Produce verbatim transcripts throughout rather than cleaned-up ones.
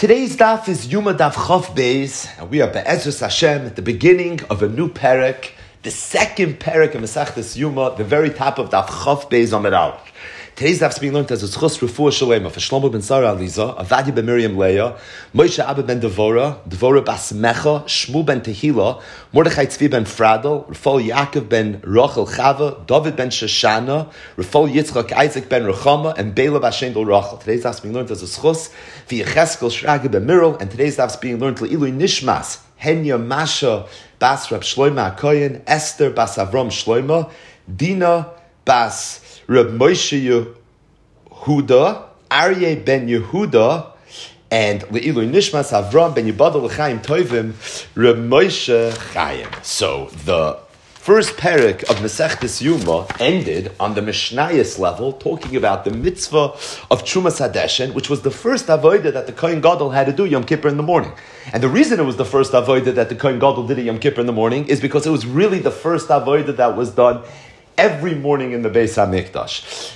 Today's daf is Yuma Daf Chof Beis, and we are Be'ezus Hashem at the beginning of a new parak, the second parak of Masechtas Yuma, the very top of Daf Chof Beis Amud Aleph. Today's daf is being learned as a Tzchus Refuah Shalema for Shlomo ben Sarah Aliza, Avadia ben Miriam Leah, Moshe Abba ben Devora, Devora bas Mecha, Shmu ben Tehila, Mordechai Tzvi ben Fradel, Rafal Yaakov ben Rachel Chava, David ben Shoshana, Rafal Yitzchak Isaac ben Rechama, and Bela Bashendel Rachel. Today's daf is being learned as a Tzchus via Cheskel Shraga ben Mirel, and today's daf is being learned Le'ilui Nishmas, Henya Masha bas Rab Shloima HaKoyen, Esther bas Avram Shloima, Dina bas Reb Moshe Yehuda, Aryeh ben Yehuda, and Le'ilui Nishmas Avram ben Yibadol L'chaim Tovim, Reb Moshe Chaim. So the first parak of Masechtas Yuma ended on the Mishnayos level, talking about the mitzvah of Trumas Hadeshen, which was the first avodah that the Kohen Gadol had to do Yom Kippur in the morning. And the reason it was the first avodah that the Kohen Gadol did at Yom Kippur in the morning is because it was really the first avodah that was done every morning in the Beis HaMikdash.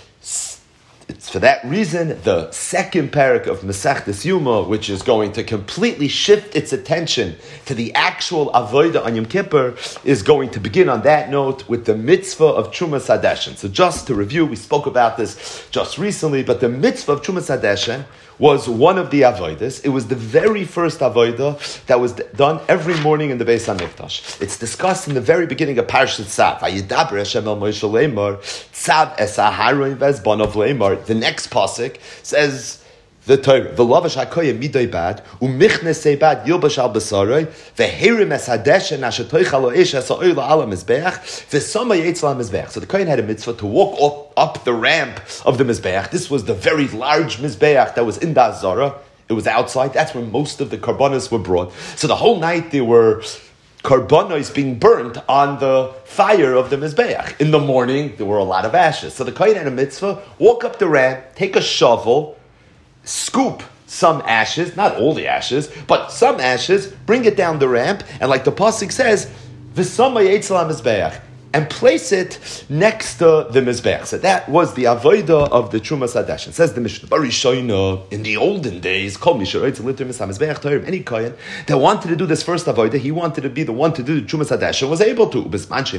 It's for that reason the second parak of Masechtas Yuma, which is going to completely shift its attention to the actual avodah on Yom Kippur, is going to begin on that note with the mitzvah of Trumas Hadeshen. So just to review, we spoke about this just recently, but the mitzvah of Trumas Hadeshen was one of the avodas. It was the very first avodah that was done every morning in the Beis HaMikdash. It's discussed in the very beginning of Parashat Tzav. Vayidaber Hashem el Moshe leimar, Tzav es ha'haron v'ezbanav leimar. The next pasuk says the Torah: V'lavash hakoyim miday bad, u'michnes bad yilbash al b'saray, v'herim es hadeshen asher toichal lo'ish es ha'oil ala mizbeach, v'sama yetzel al mizbeach. So the Kohen had a mitzvah to walk up, up the ramp of the mizbeach. This was the very large mizbeach that was in the Azara. It was outside. That's where most of the karbanos were brought. So the whole night there were karbanos being burnt on the fire of the mizbeach. In the morning there were a lot of ashes. So the Kohen had a mitzvah: walk up the ramp, take a shovel, scoop some ashes, not all the ashes, but some ashes, bring it down the ramp, and like the pasuk says, V'sama yetzel ha-mizbeach, and place it next to the mizbeach. So that was the avodah of the Trumas Hadeshen. Says the Mishnah, Barishoina, in the olden days, Kol Misharoitz Litter Mizbeach Torah, any kohen that wanted to do this first avodah, he wanted to be the one to do the Trumas Hadeshen, was able to.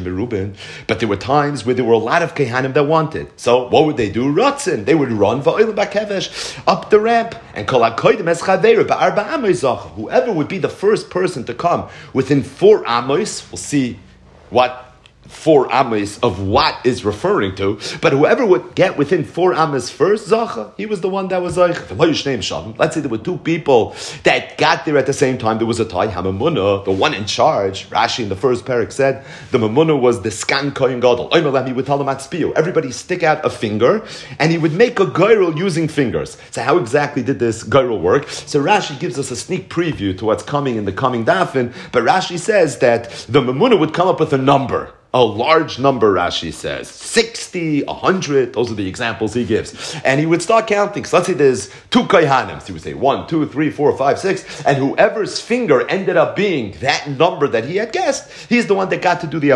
But there were times where there were a lot of kehanim that wanted. So what would they do? Ratzin. They would run va'oil ba'kevesh up the ramp, and Kol HaKoydim es chaveru ba'arba amos zacha. Whoever would be the first person to come within four amos, we'll see what four amas of what is referring to, but whoever would get within four amas first, Zacha, he was the one that was like, let's say there were two people that got there at the same time. There was a tie, Hamamuna, the one in charge. Rashi in the first parak said the Mamuna was the Skan Kohen Gadol. He would tell them at Spio, everybody stick out a finger, and he would make a gyral using fingers. So how exactly did this gyral work? So Rashi gives us a sneak preview to what's coming in the coming dafin, but Rashi says that the Mamuna would come up with a number. A large number, Rashi says. sixty, one hundred, those are the examples he gives. And he would start counting. So let's say there's two kohanim. So he would say one, two, three, four, five, six. And whoever's finger ended up being that number that he had guessed, he's the one that got to do the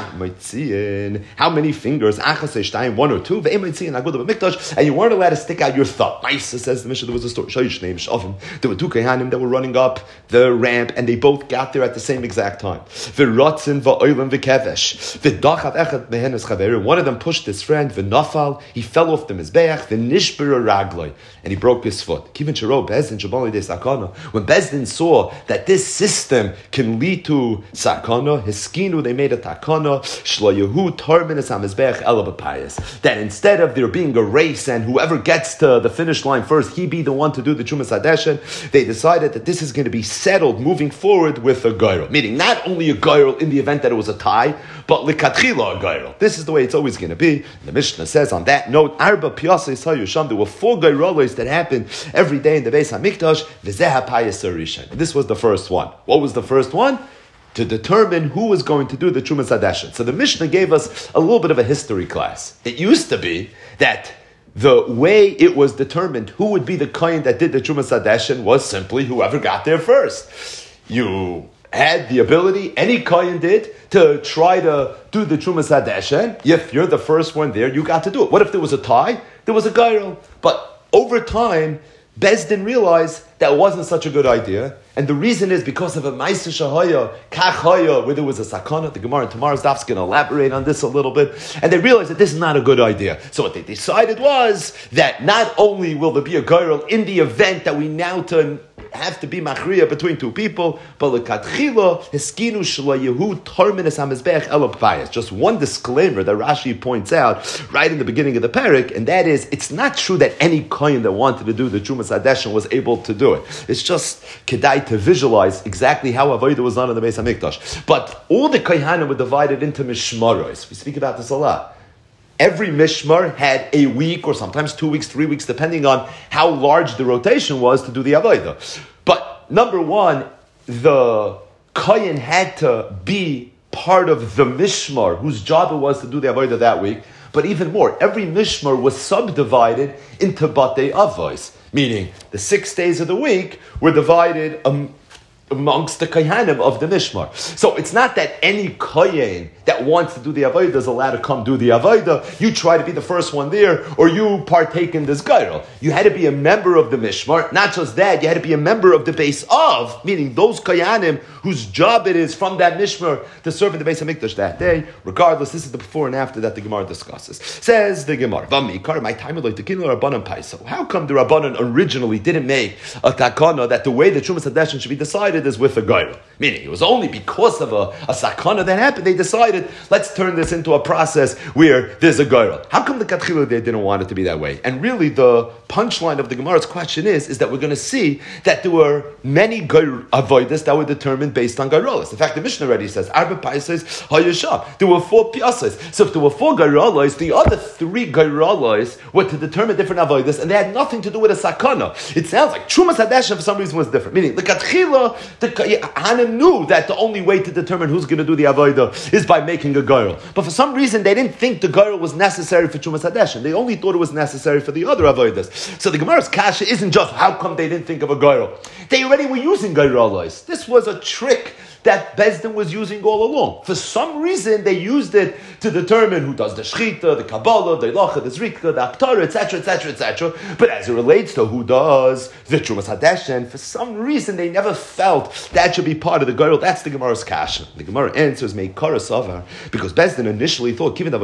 avodah. How many fingers? One or two. And you weren't allowed to stick out your thumb. Maisa says the Mishnah, there was a story. There were two kohanim that were running up the ramp, and they both got there at the same exact time. V'ratzin v'oilim v'kevesh. One of them pushed his friend, v'nafal, he fell off the mizbeach, v'nishbera ragloi, and he broke his foot. When Bezdin saw that this system can lead to sakana, hiskinu, they made a takana, shloyehu tarminis ha-mizbeach elabapayas, that instead of there being a race and whoever gets to the finish line first, he be the one to do the Trumas Hadeshen, they decided that this is going to be settled moving forward with a gyro, meaning not only a gyro in the event that it was a tie, but likatchila a gyro. This is the way it's always going to be. The Mishnah says on that note, Arba piyasei sayusham, there were four gyrolos that happened every day in the Beis HaMikdash, v'zeh ha'payas harishan. This was the first one. What was the first one? To determine who was going to do the Trumas Hadeshen. So the Mishnah gave us a little bit of a history class. It used to be that the way it was determined who would be the kohen that did the Trumas Hadeshen was simply whoever got there first. You had the ability, any kohen did, to try to do the Trumas Hadeshen. If you're the first one there, you got to do it. What if there was a tie? There was a gyral. But over time, Beis Din realized that it wasn't such a good idea, and the reason is because of a Ma'aseh Shahaya, Kach Haya, where there was a sakana. The Gemara in tomorrow's daf is going to elaborate on this a little bit, and they realized that this is not a good idea. So what they decided was that not only will there be a girl in the event that we now turn have to be machriya between two people, but lekatchila heskinu shla Yehu torminis hamizbeach elop payas. Just one disclaimer that Rashi points out right in the beginning of the parak, and that is, it's not true that any kohen that wanted to do the Trumas Hadeshen was able to do it. It's just kedai to visualize exactly how avodah was done in the Beis Hamikdash. But all the kohanim were divided into mishmaros. We speak about this a lot. Every mishmar had a week or sometimes two weeks, three weeks, depending on how large the rotation was to do the avodah. But number one, the kohen had to be part of the mishmar whose job it was to do the avodah that week. But even more, every mishmar was subdivided into batei avos, meaning the six days of the week were divided um, amongst the kohanim of the mishmar. So it's not that any kohen that wants to do the avodah is allowed to come do the avodah. You try to be the first one there, or you partake in this gairel. You had to be a member of the mishmar. Not just that, you had to be a member of the base of, meaning those kohanim whose job it is from that mishmar to serve in the Beis Hamikdash that day. Regardless, this is the before and after that the Gemara discusses. Says the Gemara, "V'mikar my time like the kinol Rabbanan Paisa." How come the Rabbanan originally didn't make a takana that the way the Trumas Hadeshen should be decided is with a gairel? Meaning, it was only because of a, a sakana that happened they decided, let's turn this into a process where there's a gairel. How come the Katchila they didn't want it to be that way? And really, the punchline of the Gemara's question is, is that we're going to see that there were many avodas that were determined based on gairolas. In fact, the Mishnah already says, Arba Paisas Hayashah. There were four piasas. So if there were four gairolas, the other three gairolas were to determine different avodas, and they had nothing to do with a sakana. It sounds like Trumas Hadeshen for some reason was different. Meaning, the Katchila, the Hanan knew that the only way to determine who's going to do the avodah is by making a gairel. But for some reason, they didn't think the gairel was necessary for Trumas Hadeshen. They only thought it was necessary for the other avodas. So the Gemara's kasha isn't just how come they didn't think of a gairel. They already were using gairolos. This was a trick that Beis Din was using all along. For some reason, they used it to determine who does the shchita, the kabbalah, the ilacha, the zrika, the aktara, et cetera, et cetera, et cetera. But as it relates to who does the Trumas Hadeshen, for some reason, they never felt that should be part of the gairel. That's the Gemara's kasha. The Gemara answers, Meikara Savar, because Beis Din initially thought, given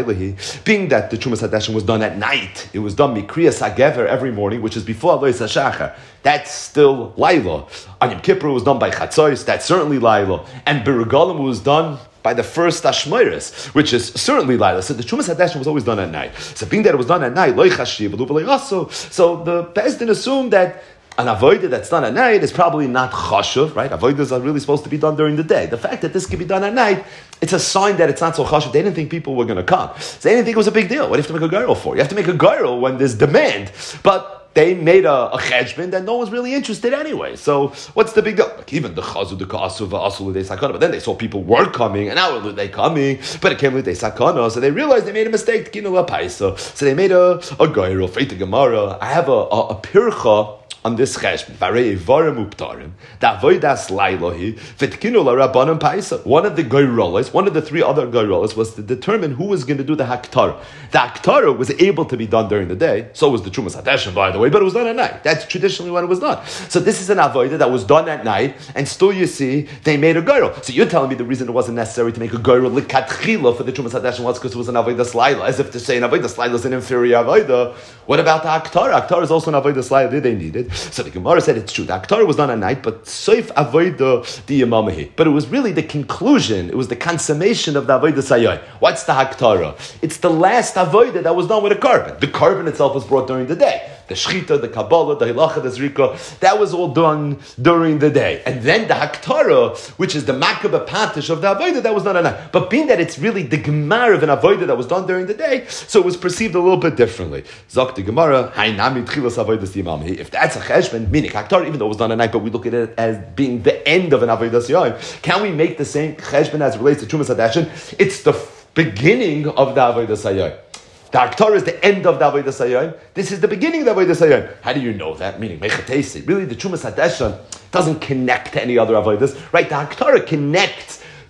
being that the Trumas Hadeshen was done at night, it was done mikriyas hagever every morning, which is before Alois HaShachar. That's still Laila. On Yom Kippur was done by Chatzos, that's certainly Laila. And Beregalim was done by the first Ashmeiris, which is certainly Laila. So the Trumas Hadeshen was always done at night. So being that it was done at night, so the Beis Din assumed that an avodah that's done at night is probably not chashuv, right? Avodas are really supposed to be done during the day. The fact that this can be done at night, it's a sign that it's not so chashuv. They didn't think people were going to come. So they didn't think it was a big deal. What do you have to make a gairel for? You have to make a gairel when there's demand. But they made a, a cheshbon that no one's really interested anyway. So what's the big deal? Like even the chazu, the ka'asu, va'asu l'dei sakana. But then they saw people were coming, and now they coming, but it came l'dei sakana. So they realized they made a mistake. So they made a, a gairel. Freit the Gemara. I have a, a, a pircha on this cheshbon. Varei varim uptarim. Da avodas lailohi. V'tkinu l'rabbanan paisa. One of the gairolas, one of the three other gairolas, was to determine who was going to do the haktara. The haktara was able to be done during the day. So was the Trumas Hadeshen, by the way, but it was done at night. That's traditionally when it was done. So this is an avodah that was done at night, and still you see they made a gairel. So you're telling me the reason it wasn't necessary to make a gairel likatchila for the Trumas Hadeshen was because it was an avodah laila, as if to say an avodah laila is an inferior avodah. What about the haktara? Haktara is also an avodah laila. Did they need it? So the Gemara said it's true. The Aktara was done at night, but Soif Avodah the Yamamahi. But it was really the conclusion, it was the consummation of the Avodah Sayyai. What's the Aktara? It's the last Avodah that was done with a carbon. The carbon itself was brought during the day. The Shchita, the Kabbalah, the Hilacha, the Zrika, that was all done during the day. And then the Haktara, which is the Makabah Patish of the Avodah, that was done at night. But being that it's really the Gemara of an Avodah that was done during the day, so it was perceived a little bit differently. Zok the Gemara, Hainami Tchilas Avodas Yimamhi. If that's a cheshbon, meaning Haktara, even though it was done at night, but we look at it as being the end of an Avodas Yom, can we make the same cheshbon as it relates to Trumas Hadeshen? It's the beginning of the Avodas Yom. The Haktara is the end of the Avodas Hayom. This is the beginning of the Avodas Hayom. How do you know that? Meaning, Mechatesi. Really, the Trumas Hadeshen doesn't connect to any other Avodas. Right? The Haktara connects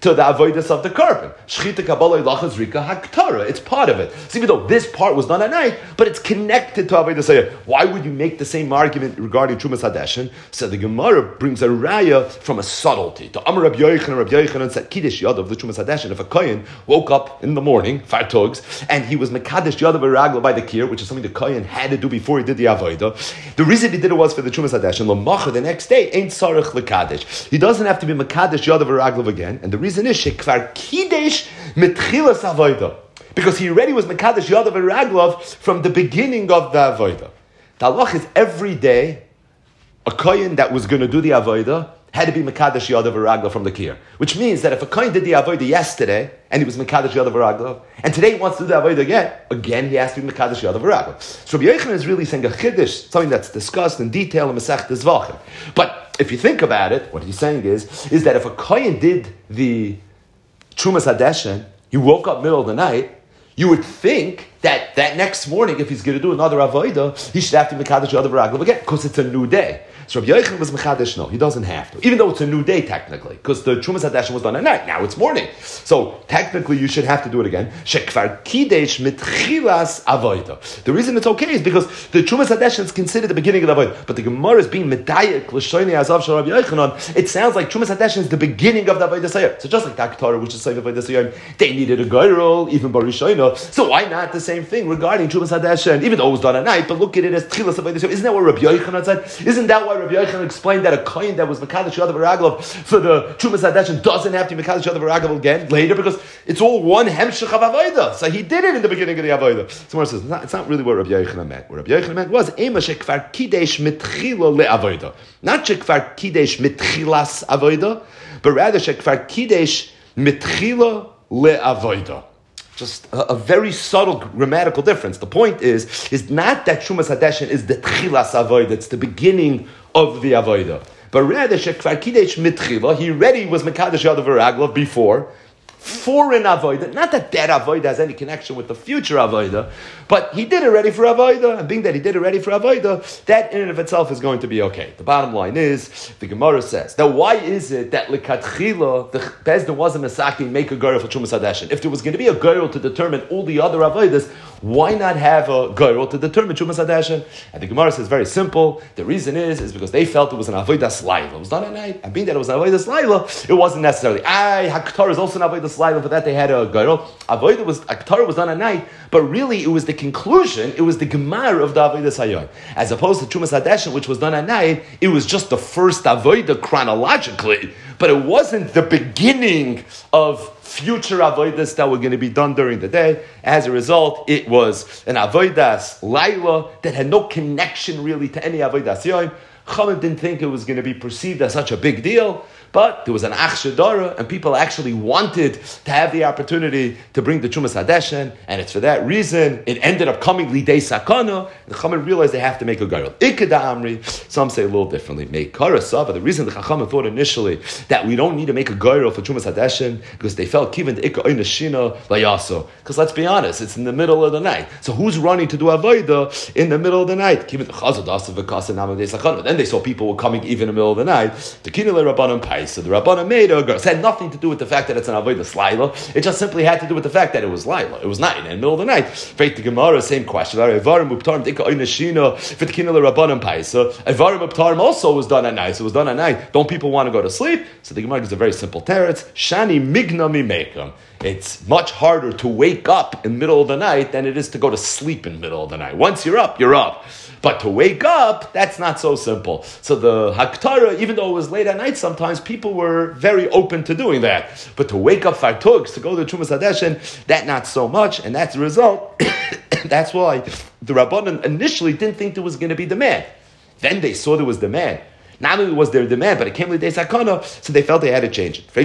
to the avodas of the carbon. Shchita kabbalah ilachas rika haktara. It's part of it. So even though this part was done at night, but it's connected to avodas hayom. Why would you make the same argument regarding Trumas Hadeshin? So the Gemara brings a raya from a subtlety. To Amar Rabbi Yochanan, Rabbi Yochanan said Kiddush Yadav the Trumas Hadeshin. If a kohen woke up in the morning, fartugs, and he was mekadesh Yadav Ragla by the kir, which is something the kohen had to do before he did the avodah. The reason he did it was for the Trumas Hadeshin. L'macha the next day ain't sarich lekadesh. He doesn't have to be mekadesh Yadav Ragla again, and the reason is shekvar kidesh mitchilas avodah, because he already was mekadesh Yadav Raglav from the beginning of the avodah. The halach is every day a kohen that was going to do the avodah had to be mekadesh Yadav Raglav from the kir, which means that if a kohen did the avodah yesterday and he was mekadesh Yadav Raglav, and today he wants to do the avodah again, again he has to be mekadesh Yadav Raglav. So Rabbi Yochanan is really saying a chiddush, something that's discussed in detail in Masechta Zvachim. But if you think about it, what he's saying is, is that if a kohen did the Trumas Hadeshin, he woke up middle of the night, you would think that that next morning, if he's going to do another avodah, he should have to mekadesh Yadav Raglav again, because it's a new day. So Rabbi Yochanan was mekadesh, no, he doesn't have to, even though it's a new day technically, because the Trumas Hadeshin was done at night. Now it's morning, so technically you should have to do it again. Shekvar kidesh mitchilas avodah. The reason it's okay is because the Trumas Hadeshin is considered the beginning of the avodah, but the Gemara is being medayek l'shoynei azav shel Rabbi Yochanan. It sounds like Trumas Hadeshin is the beginning of the avodah sayir. So just like Taktar, which is saying avodah sayir, they needed a goyrol even barishoyna. So why not the same thing regarding Trumas Hadeshin, even though it was done at night? But look at it as tchilas avodah sayir. Isn't that what Rabbi Yochanan said? Isn't that why Rabbi Yochanan explained that a kohen that was mekadesh Yadav Raglav for the Trumas Hadeshin doesn't have to be mekadesh Yadav Raglav again later, because it's all one hemshech of avodah. So he did it in the beginning of the avodah. Someone says, no, it's not really what Rabbi Yochanan meant. What Rabbi Yochanan meant was ema shekvar kidesh mitchila leavodah, not shekvar kidesh mitchilas avodah, but rather shekvar kidesh mitchila leavodah. Just a, a very subtle grammatical difference. The point is, is not that Trumas Hadeshin is the tchilas avodah, it's the beginning of the avodah, but rather shekvar kidesh mitchila, he already was mekadesh Yadav Raglav before, for an avodah. Not that that avodah has any connection with the future avodah, but he did it ready for avodah, and being that he did it ready for avodah, that in and of itself is going to be okay. The bottom line is, the Gemara says, now why is it that l'katchila the Beis Din wasn't misaki make a girl for Trumas Hadeshin? If there was going to be a girl to determine all the other avodas, why not have a girl to determine Trumas Hadeshin? And the Gemara says very simple. The reason is is because they felt it was an avodas laila. It was done at night, and being that it was an avodas laila, it wasn't necessarily. I haktar is also an avodas laila, but that they had a girl. Avodah was haktar was done at night, but really it was the conclusion. It was the gemar of the avodas hayom, as opposed to Trumas Hadeshin, which was done at night. It was just the first avodah chronologically, but it wasn't the beginning of future avodas that were going to be done during the day. As a result, it was an avodas laila that had no connection really to any avodas yom. Chachamim didn't think it was going to be perceived as such a big deal, but there was an ach shadara, and people actually wanted to have the opportunity to bring the Trumas Hadeshin, and it's for that reason it ended up coming lidei sakana. The Chachamim realized they have to make a girl. Ikeda amri, some say a little differently. Meikara sava. The reason the Chachamim thought initially that we don't need to make a girl for Trumas Hadeshin, because they felt kiven the ikka oinashina layaso. Because let's be honest, it's in the middle of the night. So who's running to do avodah in the middle of the night? Kiven the chazad v'kasa nama dei sakana. Then they saw people were coming even in the middle of the night. The kinele rabbanon pai. So the Rabbanah made a girl. It had nothing to do with the fact that it's an avodas laila. It just simply had to do with the fact that it was laila. It was night in the middle of the night. Faith the Gemara, same question. Evarim uptarim dika oinashina fitkinel rabbanim paisa. Evarim uptarim also was done at night. So it was done at night. Don't people want to go to sleep? So the Gemara gives a very simple teretz. Shani migna mimekam. It's much harder to wake up in the middle of the night than it is to go to sleep in the middle of the night. Once you're up, you're up. But to wake up, that's not so simple. So the Haktara, even though it was late at night, sometimes people were very open to doing that. But to wake up Fartugs, to go to Trumas Hadeshin, that not so much. And that's the result. That's why the Rabbanan initially didn't think there was going to be demand. Then they saw there was demand. Not only was there demand, but it came with the sakana, so they felt they had to change it.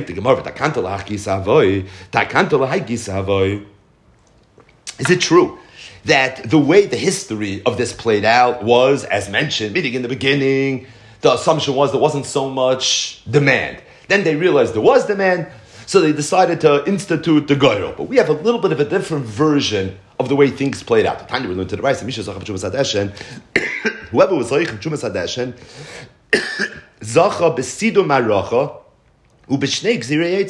Is it true that the way the history of this played out was, as mentioned, meaning in the beginning, the assumption was there wasn't so much demand. Then they realized there was demand, so they decided to institute the Goyro. But we have a little bit of a different version of the way things played out. The time we learned to the right, whoever was Zoich of Trumas Hadeshin, Zacha besidu maracha ub'shnei gzirei yitzin.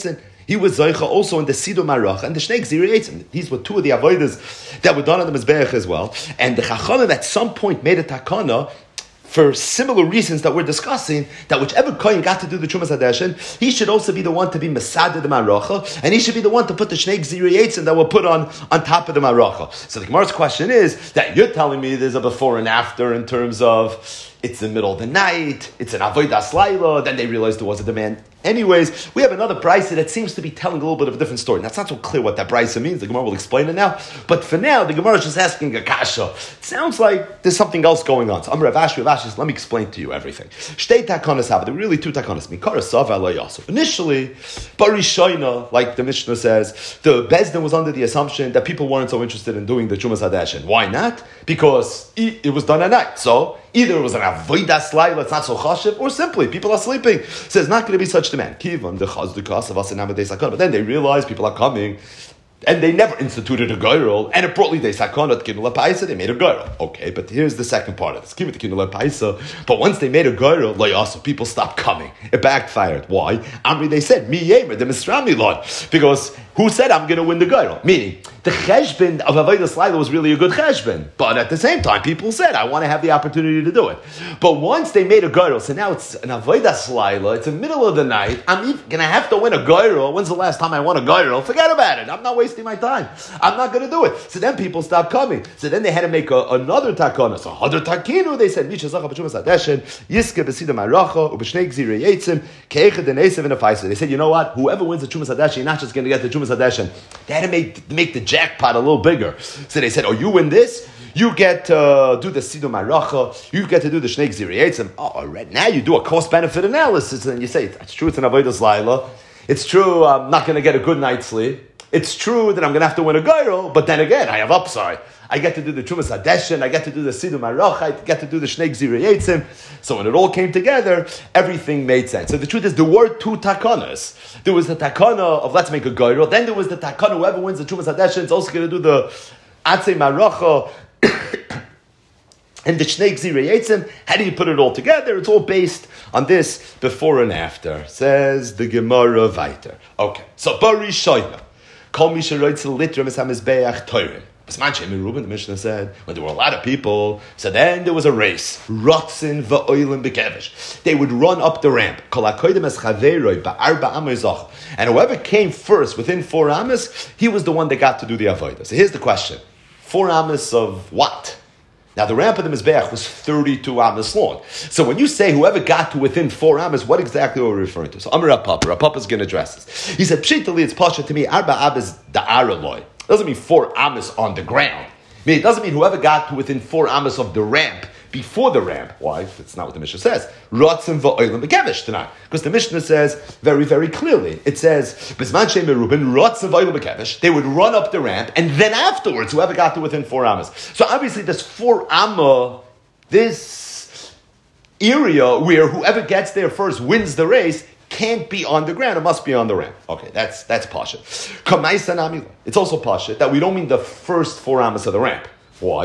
he was Zoicha also in the Sidur Marach and the Shnei Gzirei Eitzim. These were two of the avodas that were done on the Mizbeach as well. And the Chachamim at some point made a takana for similar reasons that we're discussing, that whichever Kohen got to do the Trumas Hadeshen, he should also be the one to be Masada the Maracha, and he should be the one to put the Shnei Gzirei Eitzim that were put on, on top of the Maracha. So the Gemara's question is, that you're telling me there's a before and after in terms of, it's the middle of the night, it's an Avodas Laila, then they realized there was a demand. Anyways, we have another brisa that seems to be telling a little bit of a different story. Now, it's not so clear what that brisa means. The Gemara will explain it now. But for now, the Gemara is just asking a kasha. It sounds like there's something else going on. So, Amr Rav Ashi, Rav Ashi, let me explain to you everything. Shtei takonas have. There are really two takonas. Mikara Sav Elo Yosef. Initially, Barishoina, like the Mishnah says, the Bezdin was under the assumption that people weren't so interested in doing the Chumas Hadeshen. Why not? Because it was done at night. So, either it was an avodas laila, it's not so chashiv, or simply people are sleeping. So there's not going to be such demand. Kivan the chazdukas of us and nowadays sakana. But then they realize people are coming, and they never instituted a goyrel, and it brought they sakana to kinula paisa. They made a goyrel. Okay, but here's the second part of this. Give it to kinula paisa. But once they made a goyrel, like also people stopped coming. It backfired. Why? Amri they said mi yemer the misrami lord, because who said I'm going to win the goyrel? Meaning the cheshbon of avodas laila was really a good cheshbon, but at the same time people said I want to have the opportunity to do it. But once they made a goyrel, so now it's an avodas laila. It's the middle of the night. I'm going to have to win a goyrel. When's the last time I won a goyrel? Forget about it. I'm not wasting my time. I'm not going to do it. So then people stopped coming. So then they had to make a, another takana. So other takinu, they said, Misha Zacha B'Chumas Hadeshen, Yiske B'Sida Maracha, U'B'Shnei Gzirei Eitzim, Ke'echad and Esev and a Faisa. They said, you know what? Whoever wins the Chumas Hadeshen, you're not just going to get the Chumas Hadeshen. They had to make, make the jackpot a little bigger. So they said, oh, you win this? You get to uh, do the Sidur Maracha, you get to do the Shnei Gzirei Eitzim. Oh, all right. Now you do a cost-benefit analysis, and you say, it's true, it's an Avodas Laila. It's true, I'm not going to get a good night's sleep. It's true that I'm going to have to win a goyrel, but then again, I have upside. I get to do the Chumas Hadeshen, I get to do the Sidur Marach, I get to do the Shnei Gzirei Eitzim. So when it all came together, everything made sense. So the truth is, there were two takanas. There was the takana of let's make a goyrel, then there was the takana, whoever wins the Chumas Hadeshen is also going to do the Atzei Maracha and the Shnei Gzirei Eitzim. How do you put it all together? It's all based on this before and after. Says the Gemara Vayter. Okay, so Bari Shoyna. Kol mi sheroitz litrim es hamizbeach toirim. Bisman Shem Reuben, the Mishnah said, when there were a lot of people, so then there was a race. Rotzin va'oilim bekevish. They would run up the ramp. Kol hakoydim es chaveroi ba'arba amos zoch. And whoever came first within four amos, he was the one that got to do the avodah. So here's the question. Four amos of what? Now the ramp of the Mizbeach was thirty-two amos long. So when you say whoever got to within four amos, what exactly are we referring to? So Amar Rav Papa, Rav Papa is going to address this. He said, Pshitali, it's pasha to me, arba abas da'araloi. Doesn't mean four amos on the ground. I mean, it doesn't mean whoever got to within four amos of the ramp before the ramp. Why? It's not what the Mishnah says. Rotzim va'oilim bekevish tonight. Because the Mishnah says very, very clearly. It says, Bisman Shem Reuben, Rotzim va'oilim bekevish. They would run up the ramp, and then afterwards, whoever got to within four amos. So obviously, this four amma, this area where whoever gets there first wins the race, can't be on the ground. It must be on the ramp. Okay, that's that's pasha. It's also pasha that we don't mean the first four amos of the ramp. Why?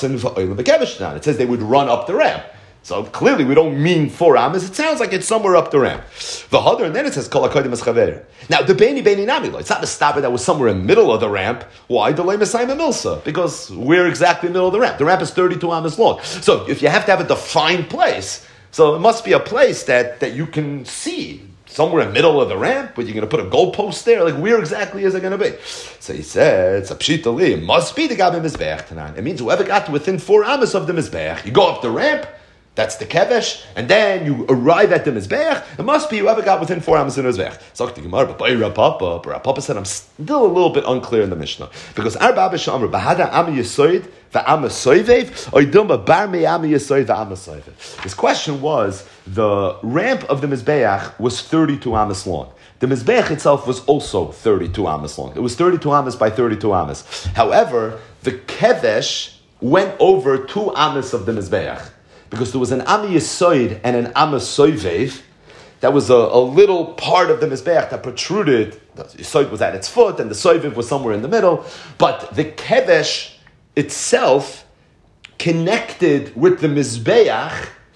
It says they would run up the ramp. So clearly we don't mean four amos. It sounds like it's somewhere up the ramp. V'hadar, and then it says kol hakodim es chaver. Now the beini beini namilo. It's not the stabber that was somewhere in the middle of the ramp. Why? Delay mesayim milsa. Because we're exactly in the middle of the ramp. The ramp is thirty-two amos long. So if you have to have a defined place, so it must be a place that, that you can see. Somewhere in the middle of the ramp, but you're going to put a goalpost there? Like, where exactly is it going to be? So he said, it's a pshita li. It must be the Gabi Mizbeach tonight. It means whoever got to within four amos of the Mizbeach, you go up the ramp, that's the kevesh, and then you arrive at the Mizbeach, it must be whoever got within four amos of the Mizbeach. So the Gemara, but Rav Papa, Rav Papa said, I'm still a little bit unclear in the Mishnah. Because Arba Abba Shamar, Bahada Am Yesoid, Va'am Soivev, Oidumba Bar Me Am Yesoid, Va'am Soivev. His question was, the ramp of the Mizbeach was thirty-two amos long. The Mizbeach itself was also thirty-two amos long. It was thirty-two amos by thirty-two amos. However, the Kevesh went over two amos of the Mizbeach. Because there was an Am Yesoid and an Am Soivev. That was a, a little part of the Mizbeach that protruded. The Yesoid was at its foot and the Soivev was somewhere in the middle. But the Kevesh itself connected with the Mizbeach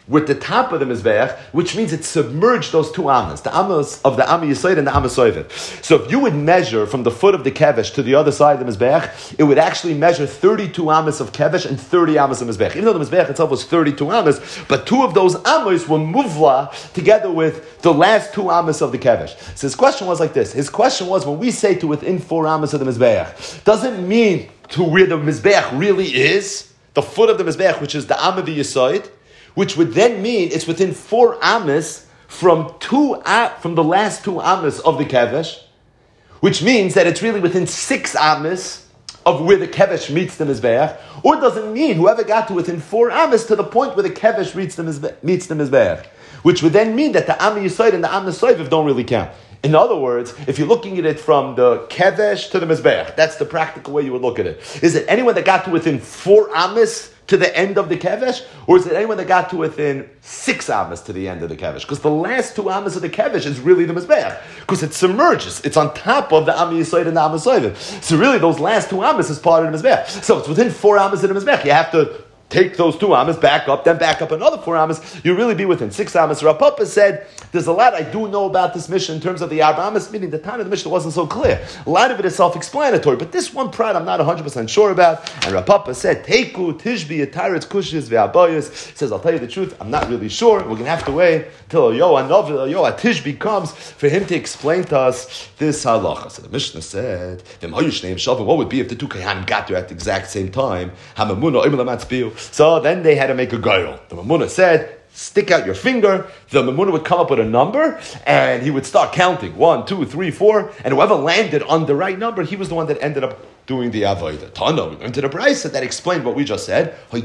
with the top of the Mizbeach, which means it submerged those two amas, the amas of the Am Yisrael and the Am Soivet. So if you would measure from the foot of the Kevesh to the other side of the Mizbeach, it would actually measure thirty-two amas of Kevesh and thirty amas of Mizbeach. Even though the Mizbeach itself was thirty-two amas, but two of those amas were muvla together with the last two amas of the Kevesh. So his question was like this. His question was, when we say to within four amas of the Mizbeach, doesn't mean to where the Mizbeach really is, the foot of the Mizbeach, which is the Am of the Yesod, which would then mean it's within four amas from two uh, from the last two amas of the Kevesh, which means that it's really within six amas of where the Kevesh meets the Mizbeach, or it doesn't mean whoever got to within four amas to the point where the Kevesh meets the Mizbeach, meets the Mizbeach, which would then mean that the Am Yisod and the Am Soiviv don't really count. In other words, if you're looking at it from the Kevesh to the Mizbeach, that's the practical way you would look at it. Is it anyone that got to within four amas to the end of the Kevesh, or is it anyone that got to within six amas to the end of the Kevesh? Because the last two amas of the Kevesh is really the Mizbeach, because it submerges. It's on top of the Am Yisod and the Am Soiviv. So really, those last two amas is part of the Mizbeach. So it's within four amas of the Mizbeach. You have to take those two amas, back up, then back up another four amas, you really be within six amas. Rav Papa said, there's a lot I do know about this mission in terms of the Arba amas, meaning the time of the mission wasn't so clear. A lot of it is self-explanatory, but this one part I'm not one hundred percent sure about. And Rav Papa said, Teiku, Tishbi, Etaretz, Kushis, Ve'abayas. Says, I'll tell you the truth, I'm not really sure. We're going to have to wait until Yo Yo Tishbi comes for him to explain to us this halacha. So the Mishnah said, what would be if the two Kahanim got there at the exact same time? So then they had to make a goyal. The Mamuna said, stick out your finger. The Mamuna would come up with a number, and he would start counting. One, two, three, four. And whoever landed on the right number, he was the one that ended up doing the avodah. Tana, we went to the brayso that explained what we just said. The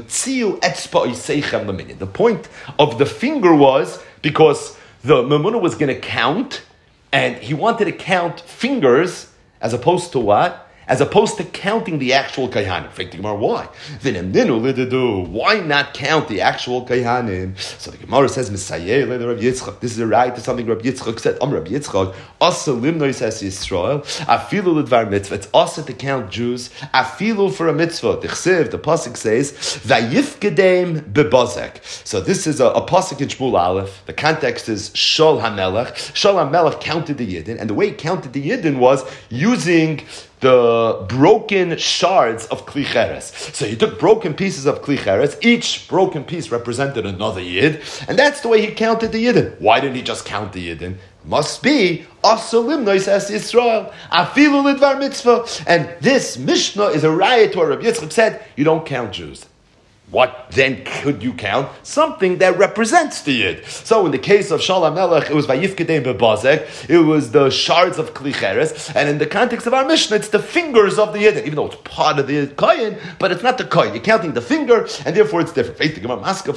point of the finger was because the Mamuna was going to count, and he wanted to count fingers as opposed to what? As opposed to counting the actual kaihanim. Why? Why not count the actual kaihanim? So the Gemara says, this is a right to something Rabbi Yitzchak said. Am Rabbi Yitzchak, asa limnois es Yisrael, afilu l'dvar mitzvah. It's asa to count Jews, afilu for a mitzvah. The chsiv, the pasuk says, vayifkedem bebazek. So this is a, a pasuk in Shmuel Aleph. The context is Shol HaMelech. Shol HaMelech counted the Yidden, and the way he counted the Yidden was using the broken shards of Kli Cheres. So he took broken pieces of Kli Cheres. Each broken piece represented another Yid. And that's the way he counted the Yidden. Why didn't he just count the Yidden? Must be Asalim Nois Es Yisrael. Afilu Lidvar Mitzvah. And this Mishnah is a riot to what Rabbi Yitzchak said, you don't count Jews. What then could you count? Something that represents the Yid. So in the case of Shol HaMelech, it was Vayifkedem Bebazek, it was the shards of Kli Cheres, and in the context of our Mishnah, it's the fingers of the Yid, even though it's part of the Kohen, but it's not the Kohen. You're counting the finger, and therefore it's different. Meaning, Rabbi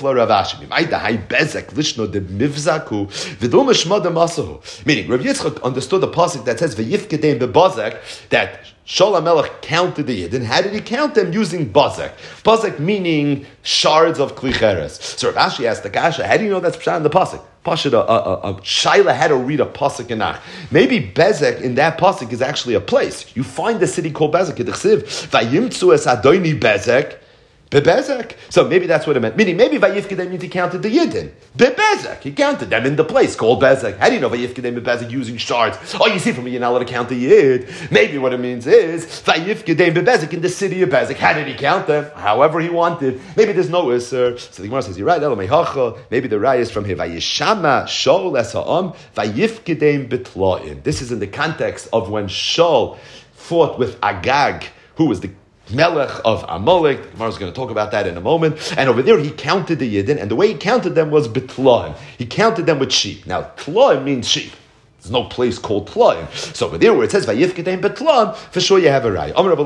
Yitzchak understood the pasuk that says Vayifkedem Bebazek, that Shol HaMelech counted the Yidden. How did he count them? Using Bazek. Bazek meaning shards of Kli Cheres. So Rav Ashi asked the Kasha, how do you know that's Pshat in the pasuk? Pasuk, a, a, a Shaila had to read a pasuk in Ach. Maybe Bezek in that pasuk is actually a place. You find a city called Bezek. Vayimtzu es Adoni Bezek. Bebezek. So maybe that's what it meant. Meaning, maybe Vayifkedem means he counted the Yidden. Bebezek. He counted them in the place called Bezek. How do you know Vayifkedem Bebezek using shards? Oh, you see from me, you're not allowed to count the Yid. Maybe what it means is Vayifkedem Bebezek in the city of Bezek. How did he count them? However he wanted. Maybe there's no Isser. So the Gemara says, you're right, maybe the Rai is from here. Vayishama Shol es ha'am Vayifkedem Betlaim. This is in the context of when Shol fought with Agag, who was the Melech of Amalek. The Gemara is going to talk about that in a moment. And over there he counted the Yidden, and the way he counted them was Betlaim. He counted them with sheep. Now, Tlaim means sheep. There's no place called Tlaim. So over there where it says Vayifkedem Betlaim, for sure you have a Rai. Anyone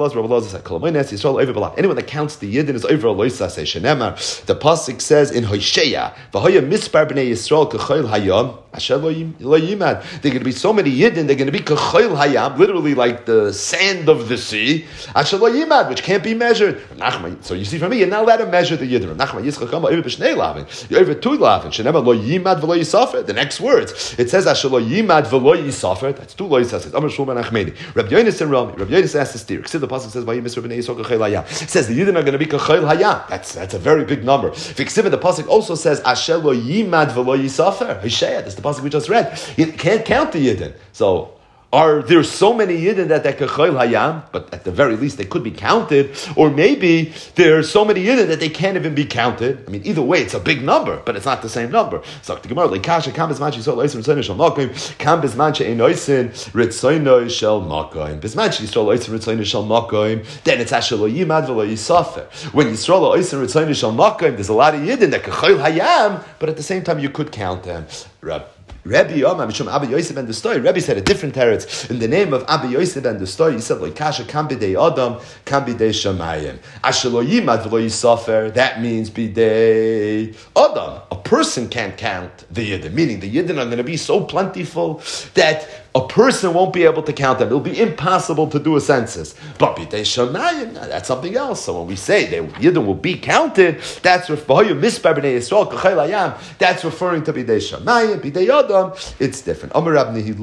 that counts the Yidden is over a loisa, say Shenemar. The pasuk says in Hosea, V'hoya mispar b'nei Yisrael k'choil hayam. They're going to be so many Yidden, they're going to be k'choil hayam, literally like the sand of the sea, which can't be measured. So you see from me, you're not allowed to measure the Yidden. You're over two lavin. The next words, it says, v'lo yisafer. That's two lo yisafer. Amar Shmuel ben Achmedi. Rabbi Yonis and Rami. Rabbi Yonis asked the steer. The pasuk says, "Vayimis Rabbi Yisrael kachayil hayam." It says the Yidden are going to be kachayil hayam. That's that's a very big number. V'ksiva, the pasuk also says, "Asher lo yimad v'lo yisafer." Hishayah. That's the pasuk we just read. You can't count the Yidden. So, are there so many Yidden that they're kachayil hayam? But at the very least, they could be counted. Or maybe there are so many Yidden that they can't even be counted. I mean, either way, it's a big number, but it's not the same number. So the Gemara, like kasha kam bizman she'yisrael oisin ritzoynoi shel makom, kam bizman she'ein oisin ritzoynoi shel makom. Bizman she'yisrael oisin ritzoynoi shel makom, then it's asher lo yimad v'lo yisafer. When Yisrael oisin ritzoynoi shel makom, there's a lot of Yidden that kachayil hayam, but at the same time, you could count them. Rab. Rabbi Yomam Mishum Abba Yosef and the story. Rabbi said a different teretz in the name of Abba Yosef and the story. He said, "Like kasha kam bidei Adam, kam bidei Shamayim. Asher lo yimad v'lo yisafer." That means bidei Adam. A person can't count the Yidden. Meaning the Yidden are going to be so plentiful that a person won't be able to count them. It'll be impossible to do a census. But bidei Shamayim, that's something else. So when we say the Yidden will be counted, that's referring mispar b'nei Yisrael kachayil hayam. That's referring to bidei Shamayim, bidei Adam. It's different. When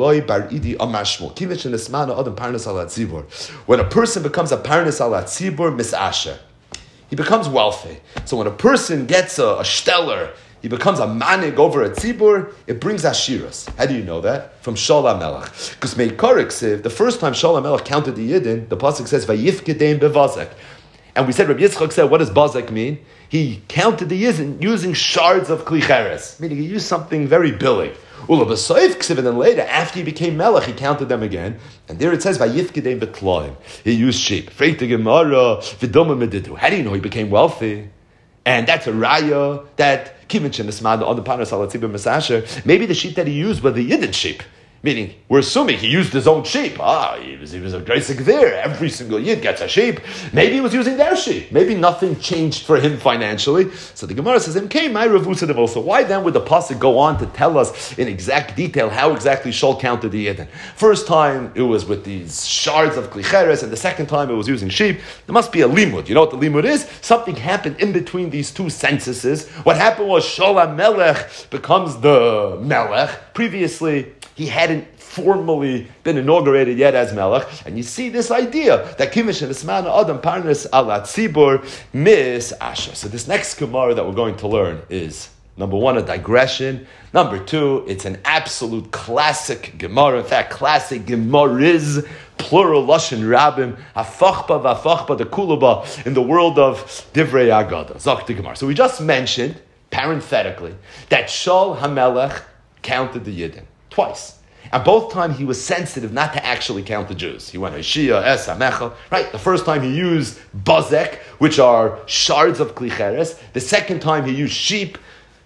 a person becomes a parnas al tzibur misasher, he becomes wealthy. So when a person gets a, a stellar, he becomes a manig over a tzibur, it brings ashiras. How do you know that? From Shaul HaMelech. Because Meikorik, the first time Shaul HaMelech counted the Yidden, the pasuk says, Vayifkedein bevazek. And we said, Rabbi Yitzchak said, what does bazek mean? He counted the Yidden using shards of klicheres, meaning he used something very billig. Ula b'soif ksiv, and then later, after he became melech, he counted them again. And there it says, Vayifkedein betloim. He used sheep. Freit the Gemara, v'doma medidu. How do you know he became wealthy? And that's a raya that kivin shenismad on the panas al tzibur misasher. Maybe the sheep that he used were the Yidden sheep. Meaning, we're assuming he used his own sheep. Ah, he was, he was a great sikvir. Every single yid gets a sheep. Maybe he was using their sheep. Maybe nothing changed for him financially. So the Gemara says, "Okay, my revusa devo." So why then would the pasuk go on to tell us in exact detail how exactly Shaul counted the Yidden? First time it was with these shards of klicheres, and the second time it was using sheep. There must be a limud. You know what the limud is? Something happened in between these two censuses. What happened was Shaul HaMelech becomes the melech. Previously, he hadn't formally been inaugurated yet as Melech, and you see this idea that Kimish and Ismana Adam Parnas Alat Tzibur Mis Asher. So this next Gemara that we're going to learn is number one, a digression. Number two, it's an absolute classic Gemara. In fact, classic Gemariz, plural Lashon Rabim, Hafachba v'Hafachba the Kulaba in the world of Divrei Agada. Zok the Gemara. So we just mentioned parenthetically that Shaul HaMelech counted the Yidden twice. And both times he was sensitive not to actually count the Jews. He went Shia, Es, Amecha. Right? The first time he used bazek, which are shards of klicheres. The second time he used sheep,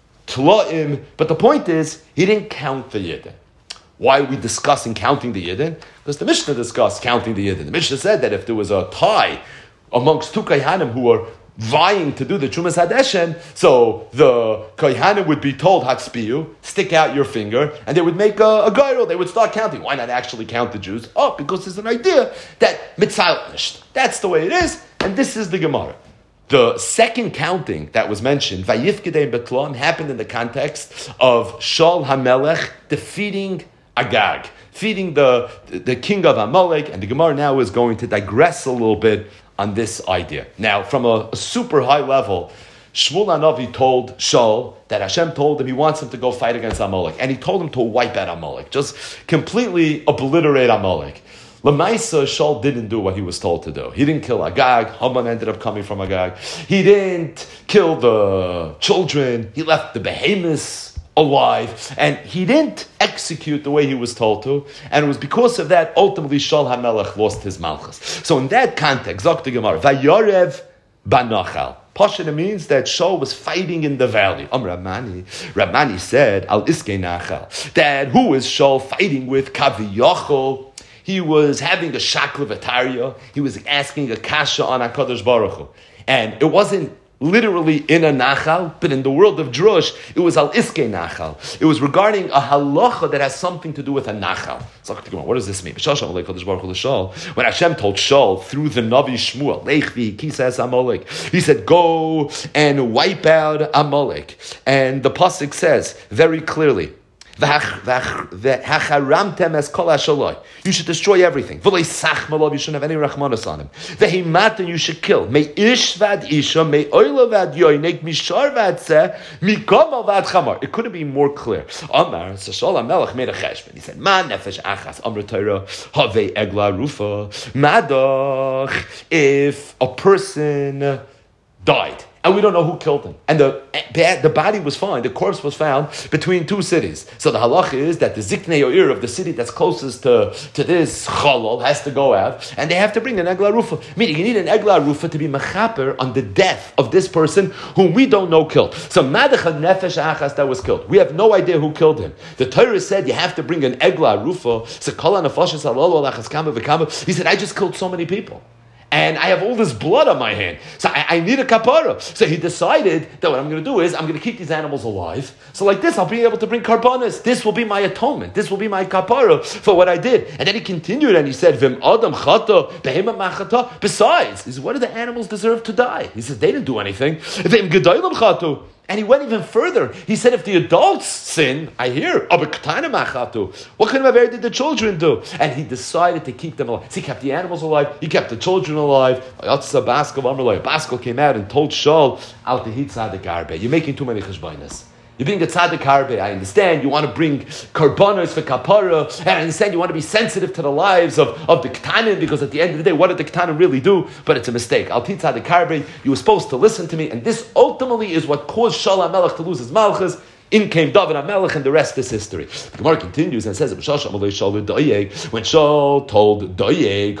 tlaim. But the point is, he didn't count the Yidden. Why are we discussing counting the Yidden? Because the Mishnah discussed counting the Yidden. The Mishnah said that if there was a tie amongst two Kayhanim who were vying to do the Trumas Hadeshen, so the Kohanim would be told, Hatspiyu, stick out your finger, and they would make a, a gyro, they would start counting. Why not actually count the Jews? Oh, because there's an idea that mitzalnisht. That's the way it is, and this is the Gemara. The second counting that was mentioned, Vayifkedein Betlom, happened in the context of Shaul HaMelech defeating Agag, feeding the, the king of Amalek, and the Gemara now is going to digress a little bit on this idea. Now, from a, a super high level, Shmuel HaNavi told Shaul that Hashem told him he wants him to go fight against Amalek, and he told him to wipe out Amalek, just completely obliterate Amalek. Lamaisa, Shaul didn't do what he was told to do. He didn't kill Agag. Haman ended up coming from Agag. He didn't kill the children. He left the behemoths alive, and he didn't execute the way he was told to, and it was because of that ultimately Shaul HaMelech lost his malchus. So in that context, Zok the Gemara, Vayorev Banachal. Pashina means that Shaul was fighting in the valley. Am Ramani, Ramani said, Al Iskei Nachal, that who was Shaul fighting with? Kaviyachol. He was having a shaklavataria. He was asking a kasha on HaKadosh Baruch Hu. And it wasn't literally in a nachal, but in the world of drush, it was al iskei nachal. It was regarding a halacha that has something to do with a nachal. So, what does this mean? When Hashem told Shaul through the Navi Shmuel, he said, go and wipe out Amalek. And the pasuk says very clearly You should destroy everything. You shouldn't have any rachmanas on him. You should kill. It couldn't be more clear. Amar, so Shaul HaMelech made a cheshbon. He said, "Ma nefesh achas amr Torah have egla rufa madach." If a person died, and we don't know who killed him, and the the body was fine, the corpse was found between two cities. So the halacha is that the ziknei oir of the city that's closest to, to this chalol has to go out, and they have to bring an egla rufa. Meaning, you need an egla rufa to be mechaper on the death of this person whom we don't know killed. So madach nefesh achas that was killed, we have no idea who killed him. The Torah said you have to bring an egla rufa. So kol hanafashos halalo alachas kama v'kama. He said, I just killed so many people, and I have all this blood on my hand, so I, I need a kapara. So he decided that what I'm going to do is I'm going to keep these animals alive. So like this, I'll be able to bring karbanos. This will be my atonement. This will be my kapara for what I did. And then he continued and he said, "Vim adam chata behema machata." Besides, he said, what do the animals deserve to die? He said, they didn't do anything. Vim gedaylam chatu. And he went even further. He said, if the adults sin, I hear, what kind of aver did the children do? And he decided to keep them alive. So he kept the animals alive, he kept the children alive. Baskel came out and told Shaul, Al tehit tzaddik harbe. You're making too many cheshbainas. You're being a tzaddik harbe. I understand you want to bring karbanos for kapara, and I understand you want to be sensitive to the lives of, of the ketanim, because at the end of the day, what did the ketanim really do? But it's a mistake. Al ti tzaddik harbe. You were supposed to listen to me, and this ultimately is what caused Shaul HaMelech to lose his malchus. In came David HaMelech, and the rest is history. The Gemara continues and says, when Shaul told Doeg,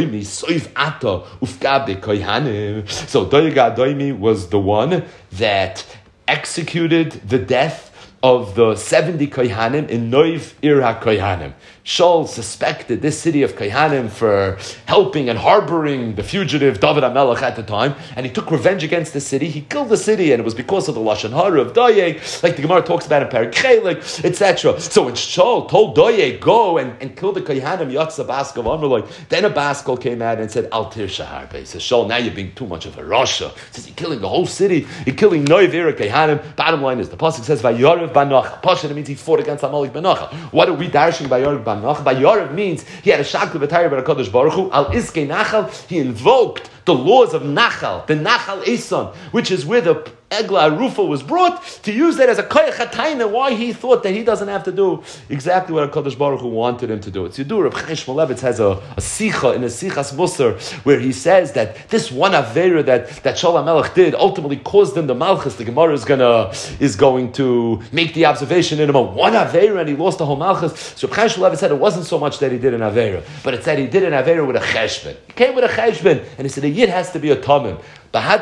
so Doeg HaDoimi was the one that executed the death of the seventy Kohanim in Noiv Ir HaKohanim. Shaul suspected this city of Kohanim for helping and harboring the fugitive David HaMelech at the time, and he took revenge against the city. He killed the city, and it was because of the Lashon Hara of Doeg, like the Gemara talks about in Perek Chelek, et cetera. So when Shaul told Doeg, go and, and kill the Kohanim, Yatza Baskel Amrullah, then a Baskel came out and said, Al tir shahar. He says, Shaul, now you're being too much of a Rasha. He says, you're killing the whole city, you're killing Noiv Ir HaKohanim. Bottom line is, the pasuk says, Vayorev Banocha. Pasha, it means he fought against Amalek Banocha. What are we darshing by Yorev Banocha? Vayorev means he had a shakli b'tayir b'Hakadosh Baruch Hu. Al iskei nachal, he invoked the laws of Nachal, the Nachal Eson, which is where the Egla Rufa was brought, to use that as a koyach hatayna, why he thought that he doesn't have to do exactly what HaKadosh Baruch Hu wanted him to do. It's Yidur. Reb Chaim Shmulevitz has a, a sicha in a sichas Musar where he says that this one avera that, that Shaul HaMelech did ultimately caused him the malchus. The Gemara is gonna is going to make the observation in him, a one avera and he lost the whole malchus. So Reb Chaim Shmulevitz said it wasn't so much that he did an avera, but it said he did an avera with a cheshbon. He came with a cheshbon, and he said a yid has to be a tamim. Like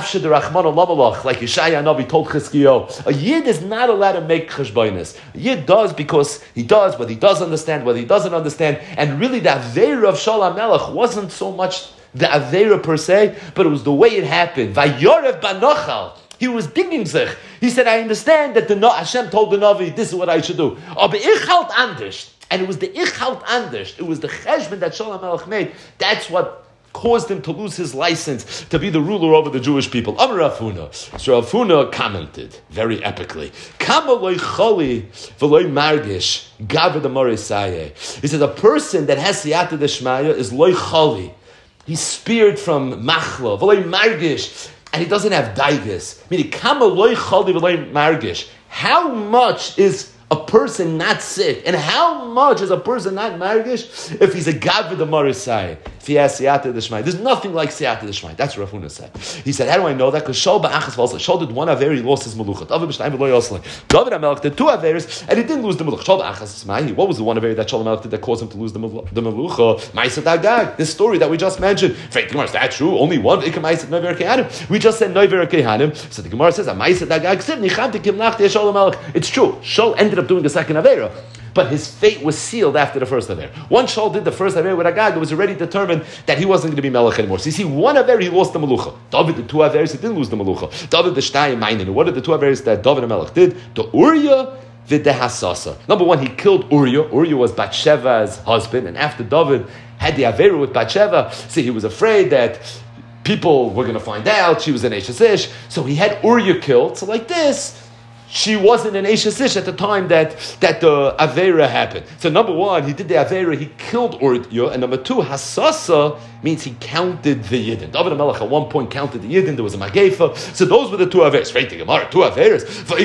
Yeshaya Navi told Chizkiyahu, a Yid is not allowed to make cheshbonis. A Yid does because he does, whether he does understand, whether he doesn't understand. And really the Aveira of Shaul HaMelech wasn't so much the Aveira per se, but it was the way it happened. Vayorev Banochal. He was digging sich. He said, I understand that the Hashem told the Navi, this is what I should do. Aber ich halt anders. And it was the ich halt anders. It was the cheshbon that Shaul HaMelech made. That's what caused him to lose his license to be the ruler over the Jewish people. Amar Rav Huna. So Rav Huna commented very epically. Kama loy choli v'loy margish gaver the morisayeh. He says a person that has siyata deshmaya is loy choli. He's speared from machlo v'loy margish, and he doesn't have daigus. Meaning kama loy choli v'loy margish. How much is a person not sick, and how much is a person not margish if he's a gaver the morisayeh? If he has siyata d'shmai, there's nothing like siyata d'shmai. That's what Rav Huna said. He said, how do I know that? Because Shaul ba'achas v'alsa. Shaul did one aver, he lost his melucha. David HaMelech did two averes, and he didn't lose the melucha. Shaul ba'achas v'alsa. What was the one aver that Shaul HaMelech did that caused him to lose the melucha? Ma'aseh dagag. This story that we just mentioned. Frank, the Gemara, is that true? Only one? We just said Noiv Ir HaKohanim. So the Gemara says, Ma'aseh dagag. It's true. Shaul ended up doing the second avera, but his fate was sealed after the first Aver. Once Shaul did the first Aver with Agag, it was already determined that he wasn't going to be Melech anymore. So you see, one Aver, he lost the Melucha. David did two Averes, he didn't lose the Melucha. David the Shtayim Mainin. What are the two Averes that David and Melech did? The Uriah with the Hasasa. Number one, he killed Uriah. Uriah was Bathsheva's husband, and after David had the Aver with Bathsheva, see, he was afraid that people were going to find out she was an Eshes Ish, so he had Uriah killed. So like this, she wasn't an Eishes Ish at the time that, that the Aveira happened. So number one, he did the Aveira, he killed Uriah, and number two, Hasasa means he counted the Yidden. David HaMelech at one point counted the Yidden, there was a Magefa. So those were the two Aveiras. Right, the Gemara, two Aveiras.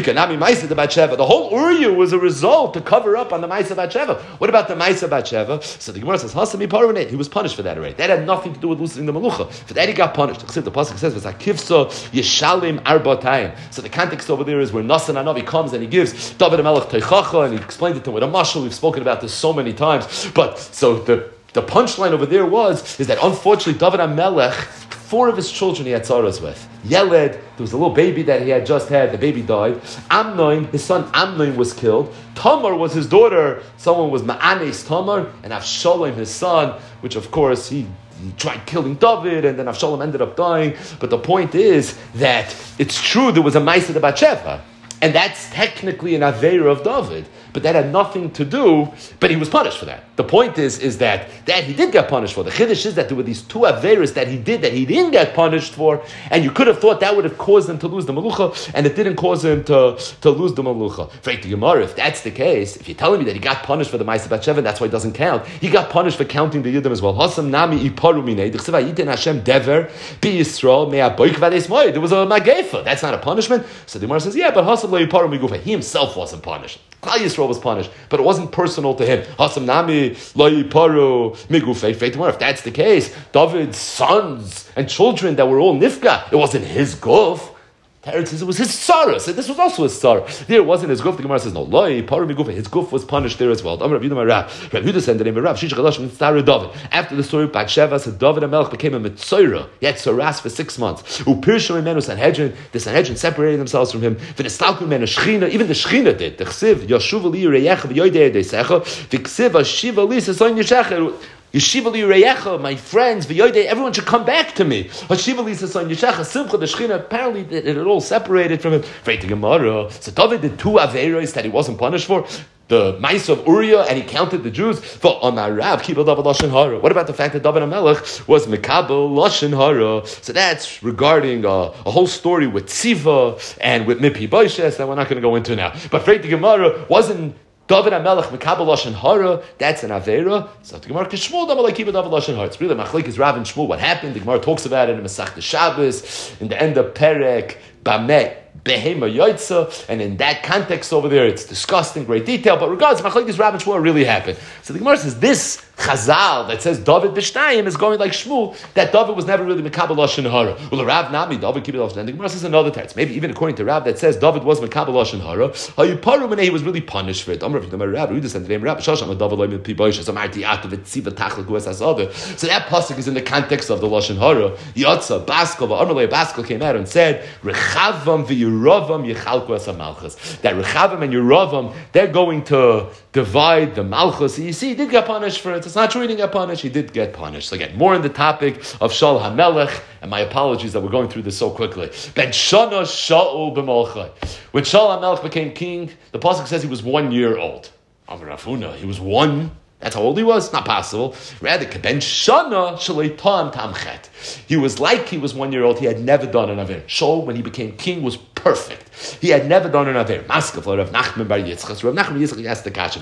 The whole Uriah was a result to cover up on the Maisa Batsheva. What about the Maisa Batsheva? So the Gemara says, Hasami Parvaneh, he was punished for that already. That had nothing to do with losing the Malucha. For that he got punished. The Pasuk says, V'zakivso Yeshalim Arbatayim. So the context over there is where Nasan Hanavi comes and he gives David HaMelech Teichacha, and he explained it to him with a mashal. We've spoken about this so many times. But so the The punchline over there was, is that unfortunately David HaMelech, four of his children he had tzaras with. Yeled, there was a little baby that he had just had, the baby died. Amnon, his son Amnon was killed. Tamar was his daughter, someone was Ma'anes Tamar, and Avshalom his son, which of course he He tried killing David, and then Avshalom ended up dying. But the point is that it's true there was a Maisa de Batsheva, and that's technically an Aveira of David. But that had nothing to do, but he was punished for that. The point is, is that, that he did get punished for. The Chiddush is that there were these two Aveiras that he did that he didn't get punished for, and you could have thought that would have caused him to lose the Malucha, and it didn't cause him to, to lose the Malucha. Frank the Gemara, if that's the case, if you're telling me that he got punished for the Ma'aseh Batsheva, that's why it doesn't count, he got punished for counting the Yiddim as well. Hasam nami iparu minei, d'chsev hayitin Hashem dever, bi Yisrael, mea boik vades moed. There was a Magefa. That's not a punishment. So the Gemara says, yeah, but Hasam lo iparu migufa. He himself wasn't punished. Klal Yisrael was punished, but it wasn't personal to him. Hasam nami lo yiparu migufei. If that's the case, David's sons and children that were all nifka, it wasn't his guf. Teretz says it was his tzara. So this was also his tzara. There it wasn't his guf. The Gemara says no. Lo yiparu migufei. His guf was punished there as well. Amar Rav Yehuda Rav. Rav Yehuda said the name of Rav Shisha Chalash min tzara David. After the story of Batsheva, so David HaMelech became a mitzora. He had tzaras for six months. Upirshu imenu Sanhedrin. The Sanhedrin separated themselves from him. V'nestalku imenu Shechina. Even the Shechina did. The Chsiv Yashuv li Yireyecha v'yoydei Yodeisecha. V'Chsiv Ashiva li Sason Yishecha. Yeshiva li Yireyecha, my friends, v'yoydei, everyone should come back to me. Hashiva li Sason Yishecha. Simcha the Shechina. Apparently it had all separated from him. Freit the Gemara. So David did two aveiros that he wasn't punished for. The mice of Uriah, and he counted the Jews. For Amarav, Kibel David Lashon Hara. What about the fact that David HaMelech was Mekabel Lashon Hara? So that's regarding uh, a whole story with Tziva and with Mipi Boishes that we're not going to go into now. But Freit the Gemara wasn't David HaMelech Mekabel Lashon Hara. That's an Aveira. So the Gemara Kishmul David Kibel David Lashon Hara. It's really Machlekes Rav and Shmuel. What happened? The Gemara talks about it in Masechta Shabbos in the end of Perek Bameh. Behema Yoitza, and in that context over there, it's discussed in great detail. But regardless, Machlekes Rav and Shmuel really happened. So the Gemara says this Chazal that says David B'Shnayim is going like Shmuel, that David was never really Mekabel Lashon Hara. Well, Rav Nami, David Kibel Lashon Hara. The Gemara says another text. Maybe even according to Rav that says David was Mekabel Lashon Hara. Hayiparu Menei, he was really punished for it. Amar Rav, read this and the name Rav Shasham David Lo Mipi Boishes. Amarti Atav Tziva Tachlik Gues Asada. So that pasuk is in the context of the Lashon Hara. Yatsa Baskel, Amalei Baskel came out and said Rechavam v'Yeravam Yechalku Asa Malchus. That Rechavim and Yeravam, they're going to divide the Malchus. You see, he did get punished for it. It's not true he didn't get punished. He did get punished. So again, more on the topic of Shaul HaMelech, and my apologies that we're going through this so quickly. Ben Shana Shaul b'Malchai. When Shaul HaMelech became king, the pasuk says he was one year old. Amar Rav Huna, he was one. That's how old he was? Not possible. Rather, Ben Shana Shaleitam Tamchet. He was like he was one year old. He had never done an Aver. Shaul, when he became king, was perfect. He had never done an Aver. Maskav, Rav Nachman Bar Yitzchak. Rav Nachman Bar Yitzchak asked the Kasha.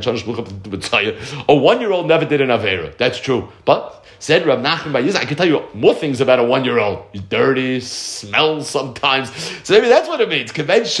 A one-year-old never did an Aver. That's true. But said Rav Nachman Bar Yitzchak, I can tell you more things about a one-year-old. He's dirty, smells sometimes. So maybe that's what it means.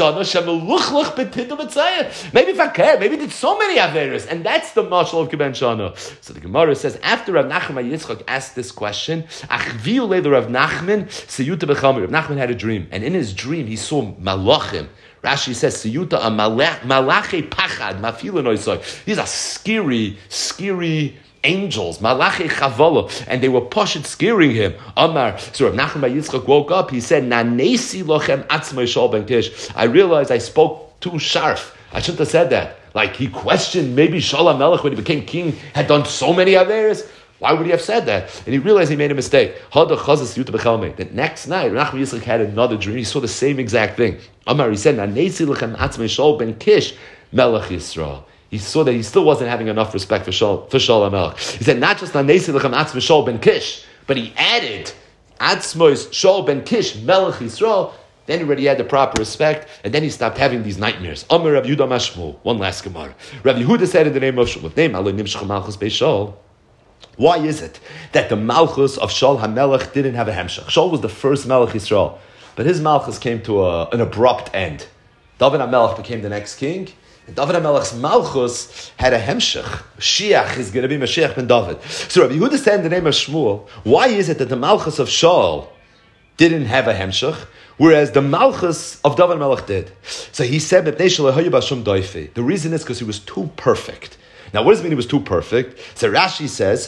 Maybe if I care, maybe he did so many Averas. And that's the marshal of Keben Shana. So the Gemara says, after Rav Nachman Bar Yitzchak asked this question, Achviu le Rav Nachman, Seyuta B'Chamir. Rav Nachman had a dream. And in his dream, he saw Malachim. Rashi says, Seyuta a Malachi Pachad, Mafilanoisoi. These are scary, scary angels, Malachi Chavala, and they were pashut scaring him. Amar, so Rav Nachman Bar Yitzchak woke up, he said, Nanesi lochem atzmai shal ben Kish. I realized I spoke too sharp. I shouldn't have said that. Like, he questioned maybe Shaul HaMelech, when he became king, had done so many Averes. Why would he have said that? And he realized he made a mistake. The next night, Rav Nachman Yitzchak had another dream. He saw the same exact thing. Amar, he said, Nanesi lochem atzmai shal ben Kish, Melech Yisrael. He saw that he still wasn't having enough respect for Shaul, for Shaul HaMelech. He said, not just Nanesi Lechem Atzmai Shaul ben Kish, but he added Atzmos Shaul ben Kish, Melech Yisrael. Then he already had the proper respect, and then he stopped having these nightmares. Amar Rav Yehuda Mashmul. One last Gemara. Rav Yehuda said in the name of Shmuel, name Alo Nimshcha Malchus Beis Shaul. Why is it that the Malchus of Shaul HaMelech didn't have a hemshech? Shaul was the first Melech Yisrael, but his Malchus came to a, an abrupt end. David HaMelech became the next king, and David HaMelech's Malchus had a hemshech. Shiach is going to be Mashiach ben David. So Rav Yehuda said in the name of Shmuel, why is it that the Malchus of Shaul didn't have a hemshech, whereas the Malchus of David HaMelech did? So he said, the reason is because he was too perfect. Now, what does it mean he was too perfect? So Rashi says,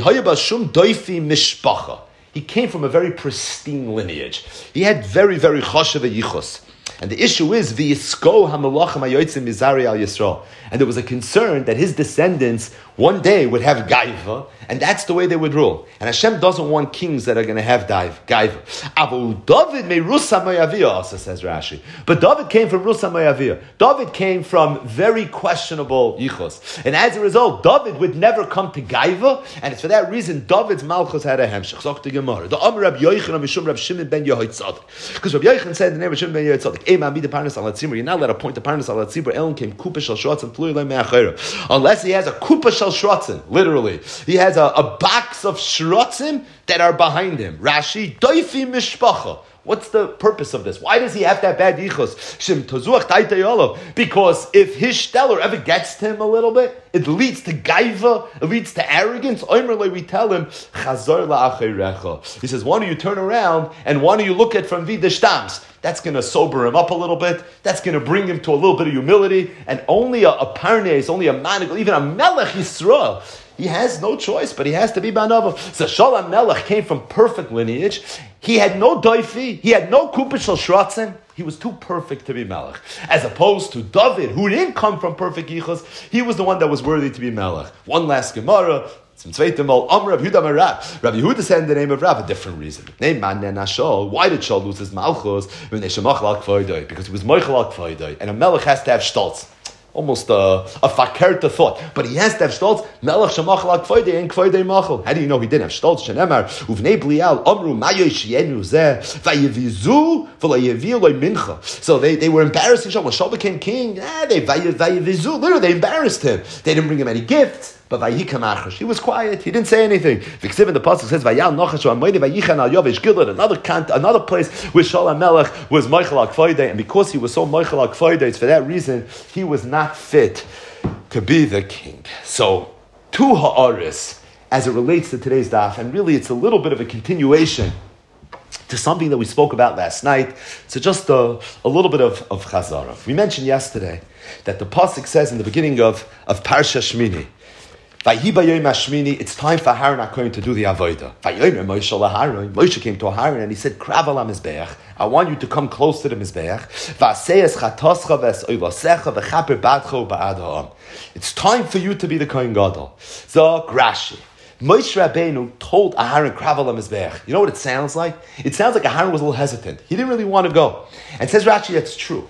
he came from a very pristine lineage. He had very, very choshev yichus. And the issue is, v'yisko hamelachim hayotzim mizari al Yisrael. And there was a concern that his descendants one day would have gaiva, and that's the way they would rule. And Hashem doesn't want kings that are going to have gaiva. Abu David me Rusa Moyavia, also says Rashi. But David came from Rusa Moyavia. David came from very questionable yichus. And as a result, David would never come to gaiva, and it's for that reason David's malchus had a hemshech. Zok the Gemara. The Amar Rabbi Yochanan Mishum Rabbi Shimon ben Yehoitzadek. Because Rabbi Yochanan said in the name of Shimon ben Yehoitzadek, Ey ma'amid the parnas al hatzibur. You're not allowed to point the parnas al hatzibur. Ellen came kupa shel shratzim tlui lei me'achera. Unless he has a kupa shel shratzim, literally. He has a, a box of shratzim that are behind him. Rashi, doifi mishpacha. What's the purpose of this? Why does he have that bad yichus? Shim tozuach taitei olav. Because if his stellar ever gets to him a little bit, it leads to gaiva, it leads to arrogance. Oimerle, we tell him, chazor la'acheirecha. He says, why don't you turn around and why don't you look at from vida shtams? That's going to sober him up a little bit. That's going to bring him to a little bit of humility. And only a, a parnes, only a man, even a melech Yisrael, he has no choice, but he has to be Banava. So Shaul HaMelech came from perfect lineage. He had no doifi. He had no kupa shel shratzim. He was too perfect to be Melech. As opposed to David, who didn't come from perfect yichus, he was the one that was worthy to be Melech. One last Gemara. Some zweite Mal, Amr Rav Yehuda Marab. Rav Yehuda said in the name of Rav, a different reason. Name man Shaul. Why did Shaul lose his malchus? Because he was moichel al k'voidoi, and a melech has to have stolz. Almost a, a fakerta thought. But he has to have stolz. Melech shemachal al k'voidoi and k'voidoi machal. How do you know he didn't have stolz? Shenemar, uvnei blial, amru mayoy shienu zeh, vayevizu, v'layeviu loy mincha. So they, they were embarrassing Shaul. When Shaul became king, ah, they vayevizu, literally they embarrassed him. They didn't bring him any gifts. But Vayikam Achash, he was quiet. He didn't say anything. V'ksiv in the pasuk says Vayal Nochash Amoyde Vayichan Al Yovesh Gilad. Another cant, another place where Shaul HaMelech was Moichel Al K'voidei, and because he was so Moichel Al K'voidei, it's for that reason he was not fit to be the king. So two ha'aris as it relates to today's daf, and really it's a little bit of a continuation to something that we spoke about last night. So just a, a little bit of, of chazara. We mentioned yesterday that the pasuk says in the beginning of, of Parsha Shmini, it's time for Aaron HaKohen to do the avodah. Moshe came to Aaron and he said, Krav al mizbeach, I want you to come close to the mizbeach. It's time for you to be the Kohen Gadol. So Rashi, Moshe Rabbeinu told Aaron Krav al mizbeach. You know what it sounds like? It sounds like Aaron was a little hesitant. He didn't really want to go. And says Rashi, that's true.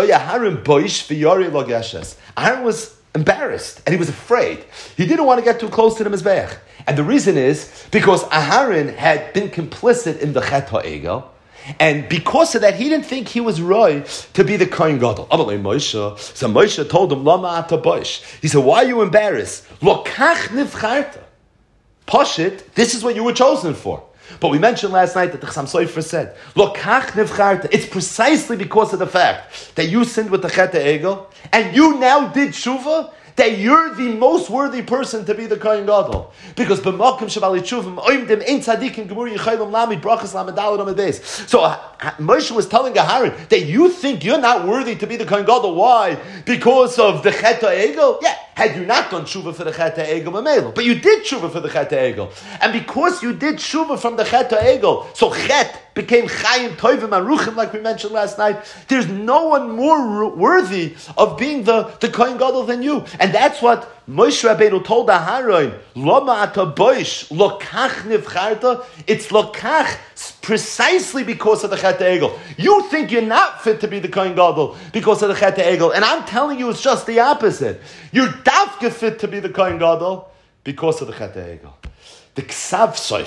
Aaron was embarrassed, and he was afraid. He didn't want to get too close to the Mizbeach. And the reason is because Aharon had been complicit in the Chet HaEgel, and because of that, he didn't think he was right to be the Kohen Gadol. So Moshe told him, Lama ata boish. He said, why are you embarrassed? Lokach nivcharta. Pashit, this is what you were chosen for. But we mentioned last night that the Chassam Sofer said, Lokach nivcharta. It's precisely because of the fact that you sinned with the Chet HaEgel, and you now did tshuva, that you're the most worthy person to be the Kohen Gadol. Because b'makom shabali tshuvim oimdim ein tzadikim gemur yichayim lamid brachas lamedalad amades. So uh, Moshe was telling Aharon that you think you're not worthy to be the Kohen Gadol. Why? Because of the Chet HaEgel? Yeah. Had you not done tshuva for the Chet HaEgel, mamelo, but you did tshuva for the Chet HaEgel, and because you did tshuva from the Chet HaEgel, so Chet became Chayim Toivim Aruchim, like we mentioned last night. There's no one more worthy of being the, the Kohen Gadol than you, and that's what Moshe Rabbeinu told Aharon, Lama ata boish, lokach nivcharta. It's lokach precisely because of the Chet HaEgel. You think you're not fit to be the Kohen Gadol because of the Chet HaEgel, and I'm telling you it's just the opposite. You're dafka fit to be the Kohen Gadol because of the Chet HaEgel. The Ksav Sofer,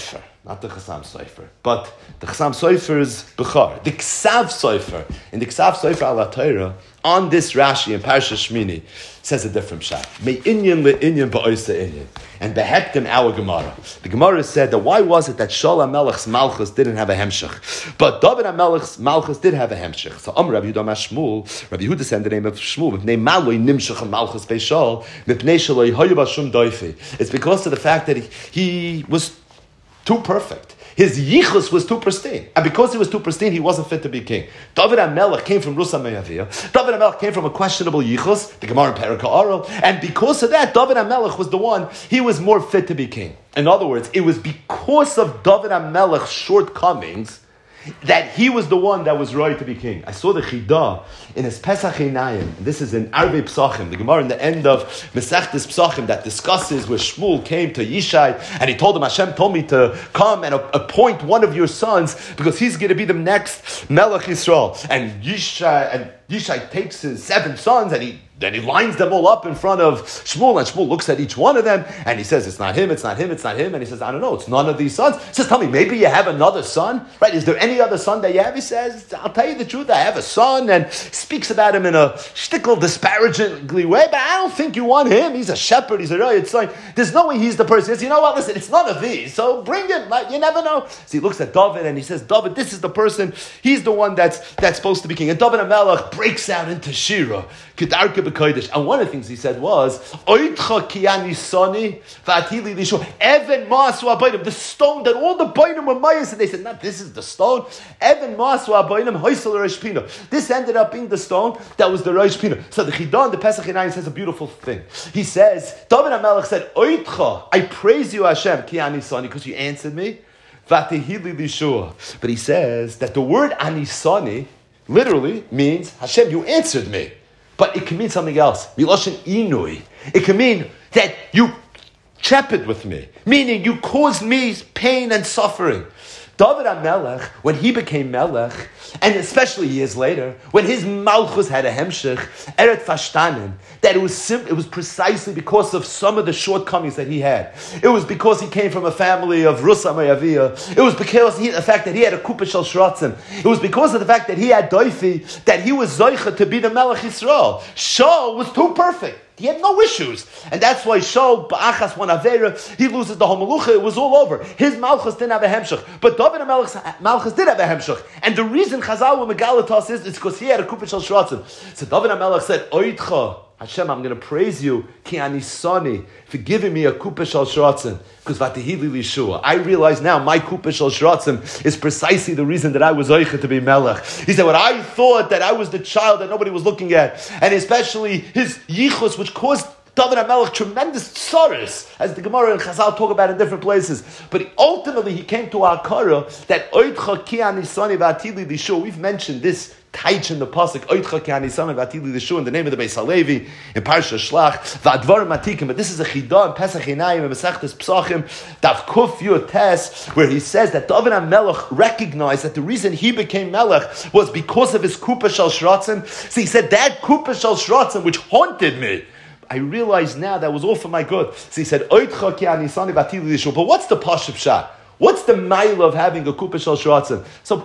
not the Chassam Sofer, but the Chassam Sofer's Bechar, the Ksav Sofer. In the Ksav Sofer al Torah, on this Rashi in Parsha Shmini, says a different shot. Me inyan le inyan ba'oisa inyan. And behektim our Gemara. The Gemara said that why was it that Shaul HaMelech's Malchus didn't have a hemshech, but David HaMelech's Malchus did have a hemshech? So Amr Rabbi Yehuda Shmuel, Rabbi Yehuda said the name of Shmuel, Mipnei Maloi Nimshech Malchus Beishal, Mipnei Shaloi Hoyu Bashum Doifi. It's because of the fact that he, he was too perfect. His yichus was too pristine. And because he was too pristine, he wasn't fit to be king. David HaMelech came from Rusa Me'avia. David HaMelech came from a questionable yichus, the Gemara in Perek Ha'aral. And because of that, David HaMelech was the one, he was more fit to be king. In other words, it was because of David HaMelech's shortcomings that he was the one that was right to be king. I saw the Chidah in his Pesach Einayim. This is in Arvei Psachim, the Gemara in the end of Mesechtes Psachim that discusses where Shmuel came to Yishai and he told him, Hashem told me to come and appoint one of your sons because he's going to be the next Melech Yisrael. And Yishai, and Yishai takes his seven sons and he Then he lines them all up in front of Shmuel, and Shmuel looks at each one of them, and he says, it's not him, it's not him, it's not him, and he says, I don't know, it's none of these sons. He says, tell me, maybe you have another son, right? Is there any other son that you have? He says, I'll tell you the truth, I have a son, and speaks about him in a shtickle, disparagingly way, but I don't think you want him. He's a shepherd, he's a royal son. There's no way he's the person. He says, you know what, listen, it's none of these, so bring him, like, you never know. So he looks at David, and he says, David, this is the person, he's the one that's that's supposed to be king. And David HaMelech breaks out into Shira, Kedarka B'Kodesh, and one of the things he said was, Oitcha ki ani soni v'atili lishu Evan Masu Abayim, the stone that all the Bayim were mayas, and they said, no, this is the stone. Evan Masu Abayim Hoysel Rosh Pina. This ended up being the stone that was the Rosh Pina. So the Chidah, the Pesach Einayim, says a beautiful thing. He says, David HaMelech said, Oitcha, I praise you Hashem ki ani soni, because you answered me. V'atihili lishu. But he says that the word ani soni literally means, Hashem, you answered me. But it can mean something else. Miloshin inui. It can mean that you chappered with me, meaning you caused me pain and suffering. David HaMelech, when he became Melech, and especially years later, when his Malchus had a hemshech, Eret Fashtanim, that it was sim- it was precisely because of some of the shortcomings that he had. It was because he came from a family of Rusa Me'avia. It was because of the fact that he had a Kupa Shel Shratzim. It was because of the fact that he had Doifi, that he was Zoicha to be the Melech Yisrael. Shaul was too perfect. He had no issues. And that's why Shaul, Ba'achas, one Avera, he loses the whole Malucha. It was all over. His Malchus didn't have a hemshech. But David HaMelech's Malchus did have a hemshech. And the reason Chazal with Megalatos is, it's because he had a Kupa Shel Shratzim. So David HaMelech said, Oitcha, Hashem, I'm going to praise you, Ki ani soni, for giving me a Kupa Shel Shratzim. Because Vatihili Lishua. I realize now my Kupa Shel Shratzim is precisely the reason that I was Oicha to be Melech. He said, what I thought that I was the child that nobody was looking at, and especially his Yichus, which caused David HaMelech tremendous tsaris, as the Gemara and Chazal talk about in different places. But he, ultimately he came to our Akara that Oitcha Ki ani soni Vatihili Lishua. We've mentioned this Taich in the pasuk, Oitcha ki ani soni v'atili l'shu, in the name of the Beis Halevi, in Parsha Shlach, v'advarim matikim. But this is a chidah in Pesach Einayim, in Mesechtes Psachim, Daf Kuf Yud Tes, where he says that David HaMelech recognized that the reason he became Melech was because of his Kupa Shel Shratzim. So he said, that Kupa Shel Shratzim, which haunted me, I realize now that was all for my good. So he said, Oitcha ki ani soni v'atili l'shu. But what's the Pashup Shah? What's the mile of having a Kupa Shel Shratzim? So,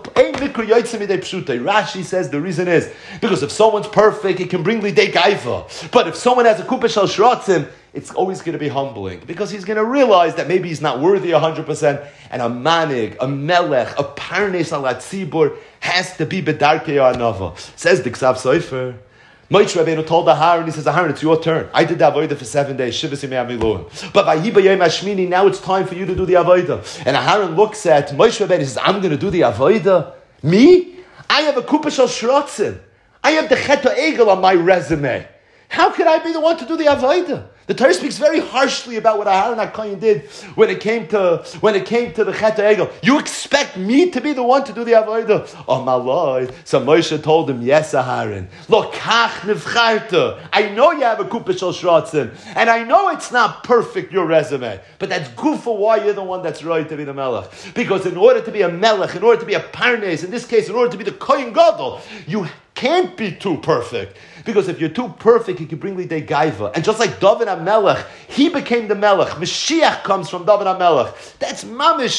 Rashi says the reason is because if someone's perfect, it can bring lidei gaiva. But if someone has a Kupa Shel Shratzim, it's always going to be humbling because he's going to realize that maybe he's not worthy one hundred percent. And a manig, a melech, a parnes al tzibur has to be bedarkei anava. Says the Ksav Sofer. Moshe Rabbeinu told Aharon, he says, Aharon, it's your turn. I did the avodah for seven days. Shivas yimei amiluim. But by Yiba Yom Hashmini, now it's time for you to do the avodah. And Aharon looks at Moshe Rabbeinu and says, I'm going to do the avodah? Me? I have a Kupa Shel Shratzim. I have the Chet HaEgel on my resume. How could I be the one to do the avodah? The Torah speaks very harshly about what Aharon HaKohen did when it came to when it came to the Chet HaEgel. You expect me to be the one to do the avodah? Oh my Lord! So Moshe told him, "Yes, Aharon. Look, kach nevcharta. I know you have a Kupa Shel Shratzim, and I know it's not perfect your resume, but that's good for why you're the one that's right to be the melech. Because in order to be a melech, in order to be a parnes, in this case, in order to be the Kohen Gadol, you can't be too perfect. Because if you're too perfect, you can bring lidei gaiva. And just like David HaMelech, he became the melech. Mashiach comes from David HaMelech. That's mamish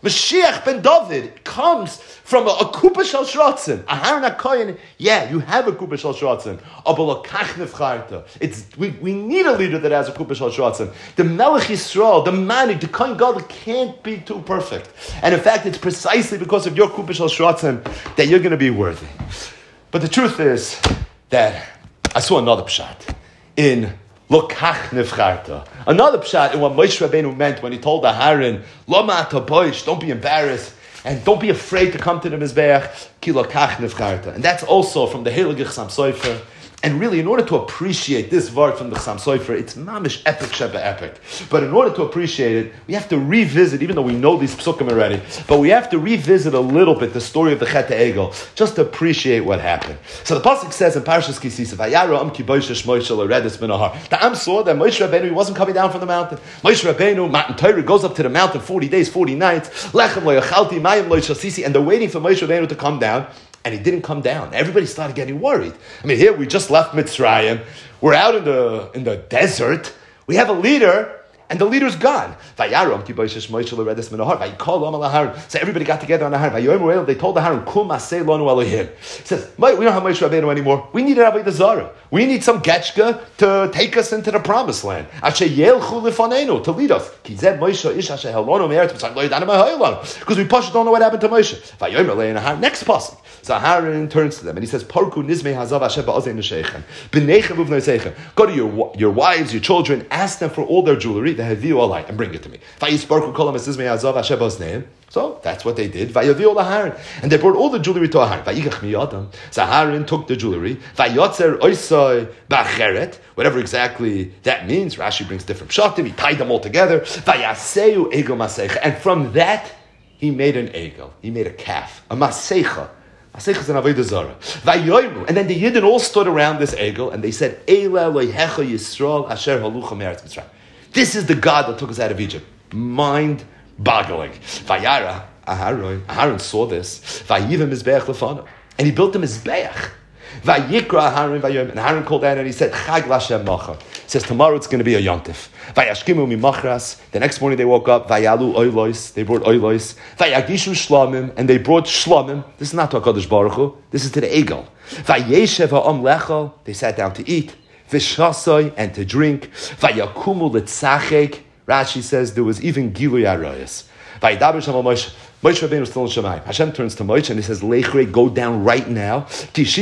Mashiach ben David comes from a, a kupa shel shratzin. Aharon HaKohen, yeah, you have a kupa shel shratzin. Aber lokach nefcharta. It's we, we need a leader that has a kupa shel shratzin. The Melech Yisrael, the Manik, the Kohen Gadol can't be too perfect. And in fact, it's precisely because of your kupa shel shratzin that you're going to be worthy. But the truth is that I saw another pshat in Lokach nefcharta. Another pshat in what Moshe Rabbeinu meant when he told Aharon, Loma ata boish, don't be embarrassed, and don't be afraid to come to the Mizbeach, ki lokach nefcharta. And that's also from the Heilige Chassam Sofer. And really, in order to appreciate this word from the Chassam Sofer, it's mamish epic sheba epic. But in order to appreciate it, we have to revisit, even though we know these psukim already, but we have to revisit a little bit the story of the Chet HaEgel, just to appreciate what happened. So the pasuk says in Parshas Kisisa, Vayara am ki boishesh Moshe l'redis min hahar. The Am saw that Moshe Rabbeinu, he wasn't coming down from the mountain. Moshe Rabbeinu, Matan Torah, goes up to the mountain forty days, forty nights, lechem lo yachalti, mayim lo yishasisi, and they're waiting for Moshe Rabbeinu to come down. And he didn't come down. Everybody started getting worried. I mean, here we just left Mitzrayim. We're out in the in the desert. We have a leader, and the leader's gone. So everybody got together on Aharon. They told Aharon, Kum aseh lanu Elohim. He says, we don't have Moshe Rabbeinu anymore. We need an Avodah Zarah. We need some getchka to take us into the promised land. To lead us. Because we Pasha don't know what happened to Moshe. Next pasuk. So Aharon turns to them and he says, Parku nizmei hazav Hashem ba'ozein nesheichem. B'neichem uvnoisechem. Go to your, your wives, your children, ask them for all their jewelry, the heviu alai, and bring it to me. Vayisparku kolam nizmei hazav Hashem ba'ozneim. So that's what they did. Vayaviu Aharon. And they brought all the jewelry to Aharon. Vayigach miyadam. So Aharon took the jewelry. Vayotzer oisai ba'cheret. Whatever exactly that means. Rashi brings different pshatim. He tied them all together. Vayaseu egel maseicha. And from that, he made an egel. He made a calf. A maseicha. Maseicha is an avodah zarah. Vayoymu. And then the Yidden all stood around this egel and they said, Eila loihecha Yisrael asher halucha me'eretz Mitzrayim. This is the God that took us out of Egypt. Mind boggling. Vayara, Aharon, Aharon saw this. Vayiv mizbeach lefanav, and he built a mizbeach. Vayikra Aharon vayom, and Aharon called out and he said, Chag Lashem Machar. He says tomorrow it's going to be a yontif. Vayashkimu mimachras. The next morning they woke up. Vayalu oilois. They brought oilois. Vayagishu shlamim, and they brought shlamim. This is not to HaKadosh Baruch Hu. This is to the egel. Vayeshev ha'am lechol. They sat down to eat. V'shasoi, and to drink. Vayakumu litzachek. Rashi says there was even Gilui Arayas. Vayidaber Shama Moshe. Moshe Rabbeinu was still in Shemayim. Hashem turns to Moshe and he says, Leichrei, go down right now. Because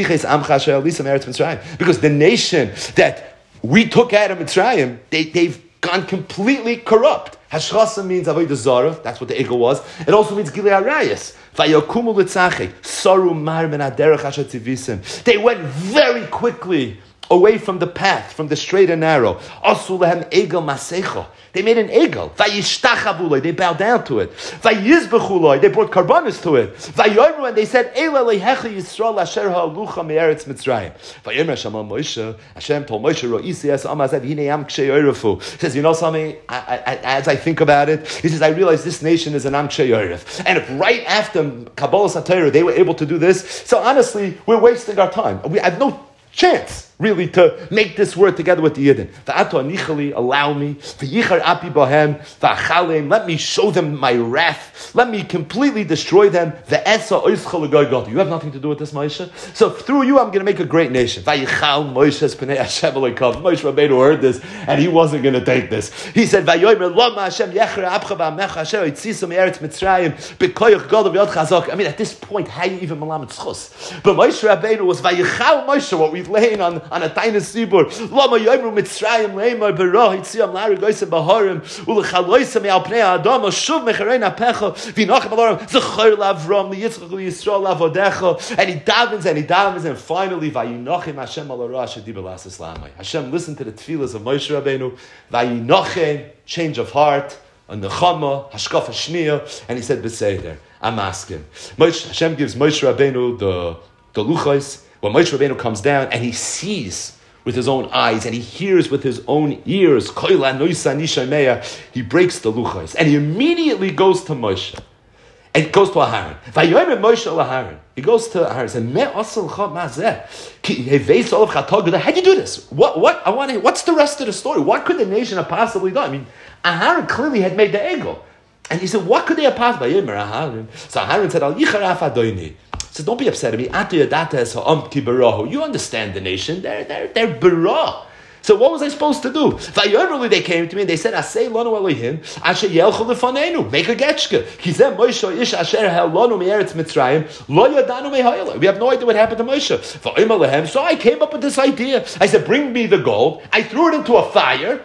the nation that we took out of Mitzrayim, they, they've gone completely corrupt. Hashchasa means Avodah Zarah. That's what the Egel was. It also means Gilui Arayas. Vayakumu litzachek. Saru mar ben aderech asher tzivisim. They went very quickly away from the path, from the straight and narrow. Asu lehem egel masecho. They made an egel. Vayishtachavuloi. They bowed down to it. Vayizbechuloi. They brought karbanis to it. Vayoyru, and they said, Eila lehecha Yisrael asher ha'alucha me'eretz Mitzrayim. Vayomer Hashem Moshe. Hashem told Moshe, Ro'isi es amazev hine am kshei yorefu. He says, you know something? I, I, as I think about it, he says, I realize this nation is an am kshei yoref. And if right after Kabbalah Satira they were able to do this, so honestly, we're wasting our time. We have no chance, really, to make this work together with the Yidden. V'ato anichali, allow me. V'yichar api bohem, v'achalem, let me show them my wrath. Let me completely destroy them. V'esa oischa l'goy. You have nothing to do with this, Moshe. So through you, I'm going to make a great nation. V'yichal Moshe p'nei Hashem l'kav. Moshe Rabbeinu heard this, and he wasn't going to take this. He said, V'yoymer lama Hashem yechra apcha v'amecha Hashem yitzisa me'eretz Mitzrayim b'koyach gadol v'yod chazak. I mean, at this point, how you even malamet schus? But Moshe Rabbeinu was V'yichal Moshe, what we've laid on on a tiny sibur. Lama yoymer Mitzrayim leimar berah hitziam lari goyse baharim ulechaloyse me'al pnei adam shuv mecharein apecha v'nachem alarim zechor lavram liyitzchak liyisrael lavodecha. And he davens and he davens and finally vayinochem Hashem al arah shediber lasas lamai. Hashem listened to the tefillas of Moshe Rabbeinu. Vayinochem, change of heart, a nechama, hashkafa shniya, and he said beseder, I'm asking. Moshe, Hashem gives Moshe Rabbeinu the the luchos. When Moshe Rabbeinu comes down and he sees with his own eyes and he hears with his own ears, he breaks the luchos and he immediately goes to Moshe and goes to Aharon. He goes to Aharon and says, how'd you do this? What, what, I want to, what's the rest of the story? What could the nation have possibly done? I mean, Aharon clearly had made the egel. And he said, what could they have passed by him? So Aharon said, Al Yicharaf Adoini. So don't be upset at me. You understand the nation. They're, they're, they're bara. So what was I supposed to do? They came to me and they said, Asay lanu Elohim, asher yelchu lefanenu, make a getchke. Kizem Moshe ish asher hel lanu me'eretz Mitzrayim, lo yadanu mehayla. We have no idea what happened to Moshe. So I came up with this idea. I said, bring me the gold. I threw it into a fire.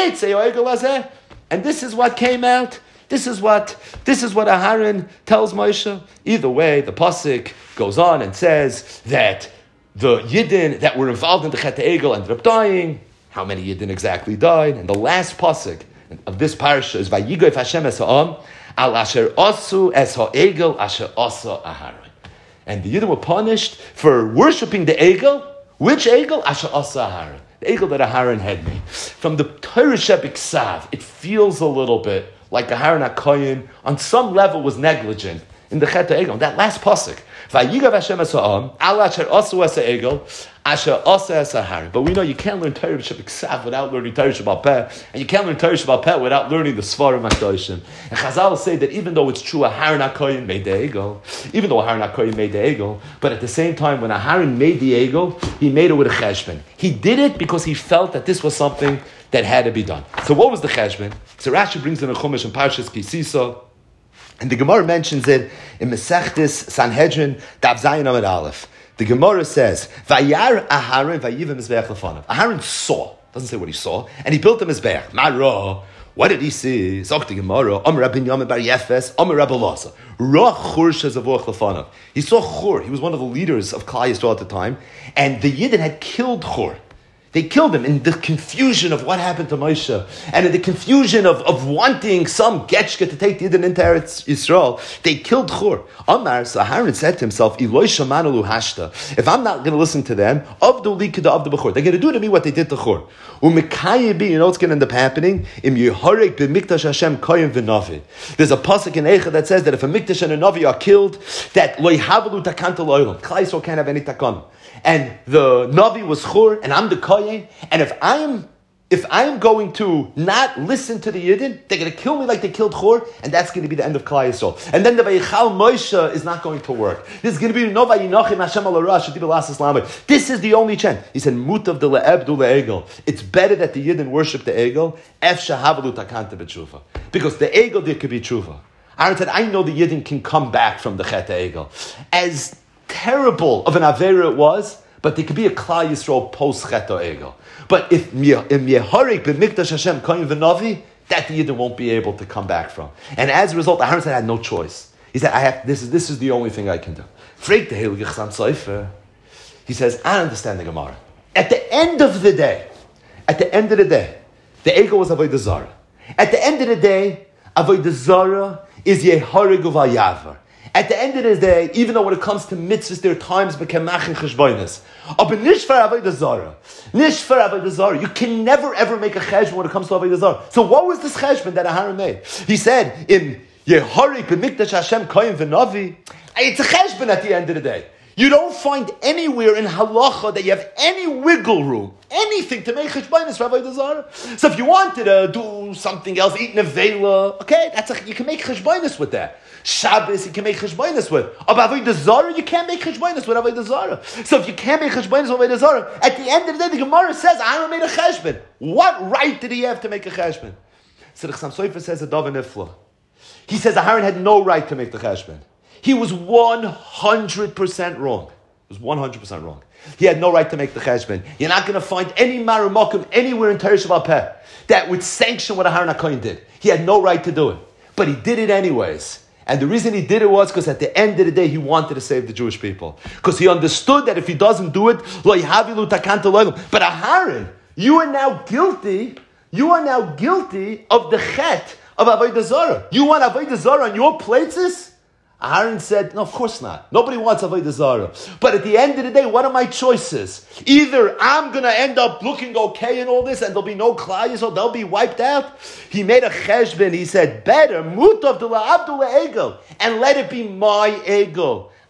And this is what came out. This is what this is what Aharon tells Moshe. Either way, the pasuk goes on and says that the Yidden that were involved in the Chet HaEgel ended up dying. How many Yidden exactly died? And the last pasuk of this parasha is Vayigoyf Hashem es ha'am al asher asu es ha'egel asher asa Aharon. And the Yidden were punished for worshipping the Egel. Which Egel? Asher asa Aharon. The Egel that Aharon had made. From the Torah Shebiksav, it feels a little bit like Aharon HaKoyin, on some level, was negligent in the Chet HaEgel. That last pasuk, Vayigav Hashem es ha'am, al asher asu es ha'egel, asher asa es Aharon. But we know you can't learn Torah Shebiksav without learning Torah Shebal Peh, and you can't learn Torah Shebal Peh without learning the Svarim HaKadoshim. And Chazal say that even though it's true Aharon HaKoyin made the Egel, even though Aharon HaKoyin made the Egel, but at the same time, when Aharon made the Egel, he made it with a cheshbon. He did it because he felt that this was something that had to be done. So what was the cheshbon? So Rashi brings in a Chumash in Parshas Ki Sisa, and the Gemara mentions it in Mesechtes Sanhedrin, Daf Zayin Amud Aleph. The Gemara says, Vayar Aharon vayiv mizbeach lefanav. Aharon saw, doesn't say what he saw, and he built a mizbeach. Mara, what did he see? Zok the Gemara, Amar Rabbi Binyamin bar Yefes, Amar Rabbi Elazar. Ra Chur shezavuach lefanav. He saw Chur. He was one of the leaders of Klal Yisrael at the time, and the Yidden had killed Chur. They killed him in the confusion of what happened to Moshe, and in the confusion of, of wanting some getchka to take the Yidden into Eretz Yisrael. They killed Chur. Amar, so Aharon said to himself, Iloi shamanu lu hashta. If I'm not going to listen to them, avdu li k'da avdu b'chur. They're going to do to me what they did to Chur. Umekayebi, you know what's going to end up happening? Im yeharek b'mikdash Hashem koyim v'navi. There's a pasuk in Eicha that says that if a mikdash and a navi are killed, that lo yhavelu takanta lo'olam. Klal Yisrael can't have any takon. And the Navi was Chur, and I'm the Kohen, and if I'm if I'm going to not listen to the Yidden, they're going to kill me like they killed Chur, and that's going to be the end of Klal Yisrael. And then the Vayichal Moshe is not going to work. This is going to be no Vayinachim Hashem al Arash Shetiba Lasas Lamed. This is the only chance. He said, Mutav de le'ebdu le'egel. It's better that the Yidden worship the Egel, Ef shahavalu takanta b'tshuva. Because the Egel, there could be tshuva. Aaron said, I know the Yidden can come back from the Chet HaEgel. As terrible of an Avera it was, but there could be a Klal Yisrael post Chet HaEgel. But if Yeharik b'mikdash Hashem koyin v'navi, that the Yidden won't be able to come back from. And as a result, Aharon said, I had no choice. He said, I have, this is this is the only thing I can do. Freik the Heilige Chassam Sofer. He says, I understand the Gemara. At the end of the day, at the end of the day, the Egel was Avodah Zarah. At the end of the day, Avodah Zarah is Yeharik u'vayavar. At the end of the day, even though when it comes to mitzvahs, there are times bekemach and cheshbonis. Aber nish for Avodah Zarah. Nish for Avodah Zarah. You can never ever make a cheshbon when it comes to Avodah Zarah. So what was this cheshbon that Aharon made? He said, in Yeharik b'mikdash Hashem koyin v'navi, it's a cheshbon at the end of the day. You don't find anywhere in halacha that you have any wiggle room, anything to make cheshbonis for Avodah Zarah. So if you wanted to do something else, eat nevela, okay, that's a, you can make cheshbonis with that. Shabbos, you can make cheshbonis with. But Avodah Zarah, you can't make cheshbonis with Avodah Zarah. So if you can't make cheshbonis with Avodah Zarah, at the end of the day, the Gemara says, Aaron made a cheshbon. What right did he have to make a cheshbon? So the Chassam Sofer says a davar nifla. He says Aaron had no right to make the cheshbon. He was one hundred percent wrong. He was one hundred percent wrong. He had no right to make the cheshbon. You're not going to find any Marumokim anywhere in Torah Shebal Peh that would sanction what Aharon HaKohen did. He had no right to do it. But he did it anyways. And the reason he did it was because at the end of the day, he wanted to save the Jewish people. Because he understood that if he doesn't do it, lo yahavilu takanta lo'olam. But Aharon, you are now guilty, you are now guilty of the chet of Avodah Zarah. You want Avodah Zarah on your places? Aharon said, no, of course not. Nobody wants Avodah Zarah. But at the end of the day, what are my choices? Either I'm going to end up looking okay in all this and there'll be no Klal Yisrael, they'll be wiped out. He made a cheshbon. He said, better, mutav de la'abdu le'egel, and let it be my egel.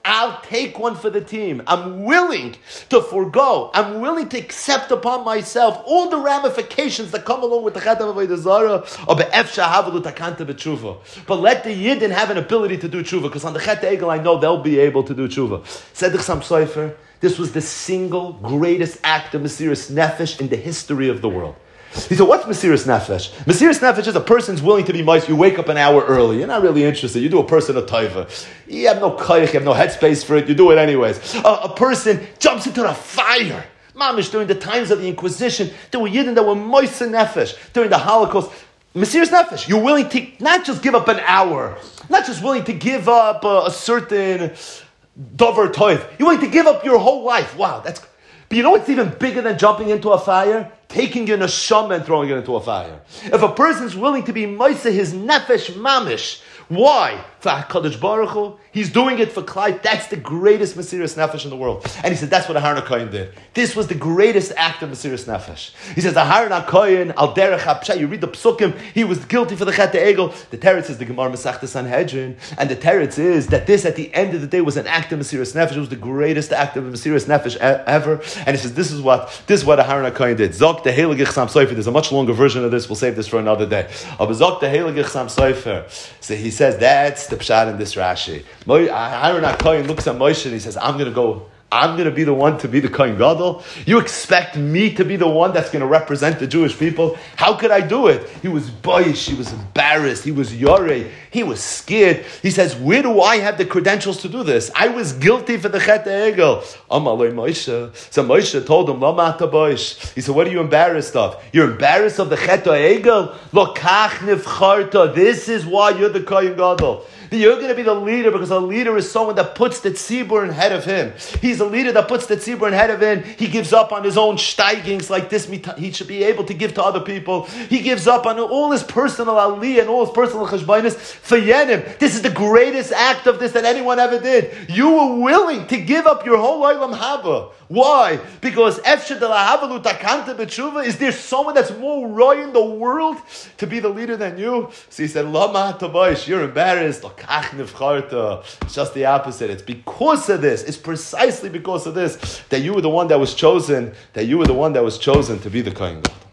I'll take one for the team. I'm willing to forego. I'm willing to accept upon myself all the ramifications that come along with the Chet of Avodah Zarah. But let the Yidden have an ability to do tshuva, because on the Chet Egel I know they'll be able to do tshuva. Said the Chassam Sofer, this was the single greatest act of Mesiras Nefesh in the history of the world. He said, what's Mesiras Nefesh? Mesiras Nefesh is a person's willing to be mice. You wake up an hour early. You're not really interested. You do a person a taiva. You have no kayach, you have no headspace for it. You do it anyways. A, a person jumps into the fire. Mamish, during the times of the Inquisition, there were Yidden that were mice and Nefesh. During the Holocaust, Mesiras Nefesh, you're willing to not just give up an hour, not just willing to give up a, a certain dover toiv. You're willing to give up your whole life. Wow, that's... But you know what's even bigger than jumping into a fire? Taking your neshama and throwing it into a fire. If a person's willing to be moiseh his nefesh mamish, why? For HaKadosh Baruch Hu, he's doing it for Klai. That's the greatest Mesiras Nefesh in the world. And he said, that's what Aharon HaKohen did. This was the greatest act of Mesiras Nefesh. He says, Aharon HaKohen, al derech hapshat, you read the Psukim, he was guilty for the Chet Egel. The teretz is the Gemara Masechta Sanhedrin. And the teretz is that this, at the end of the day, was an act of Mesiras Nefesh. It was the greatest act of Mesiras Nefesh e- ever. And he says, this is what, this is what Aharon HaKohen did. Zok the Heilige Chassam Sofer. There's a much longer version of this. We'll save this for another day. Aber Zok the Heilige Chassam Sofer. So he says, that's the pshat in this Rashi. Aharon HaKohen looks at Moshe and he says, I'm going to go, I'm going to be the one to be the Kohen Gadol. You expect me to be the one that's going to represent the Jewish people? How could I do it? He was boyish, he was embarrassed, he was yoreh, he was scared. He says, where do I have the credentials to do this? I was guilty for the Chet Egel. Amalei Moshe. So Moshe told him, Lama ata boyish. He said, what are you embarrassed of? You're embarrassed of the Chet Egel? Lokach nivcharta. This is why you're the Kohen Gadol. You're going to be the leader because a leader is someone that puts the tzibur ahead of him. He's a leader that puts the tzibur ahead of him. He gives up on his own steigings like this. He should be able to give to other people. He gives up on all his personal aliyah and all his personal cheshbainis for yenim. This is the greatest act of this that anyone ever did. You were willing to give up your whole olam haba. Why? Because efshad lahavalu takanta b'tshuva. Is there someone that's more roy in the world to be the leader than you? So he said, Lama taboish, you're embarrassed. It's just the opposite. It's because of this. It's precisely because of this that you were the one that was chosen. That you were the one that was chosen to be the Kohen Gadol.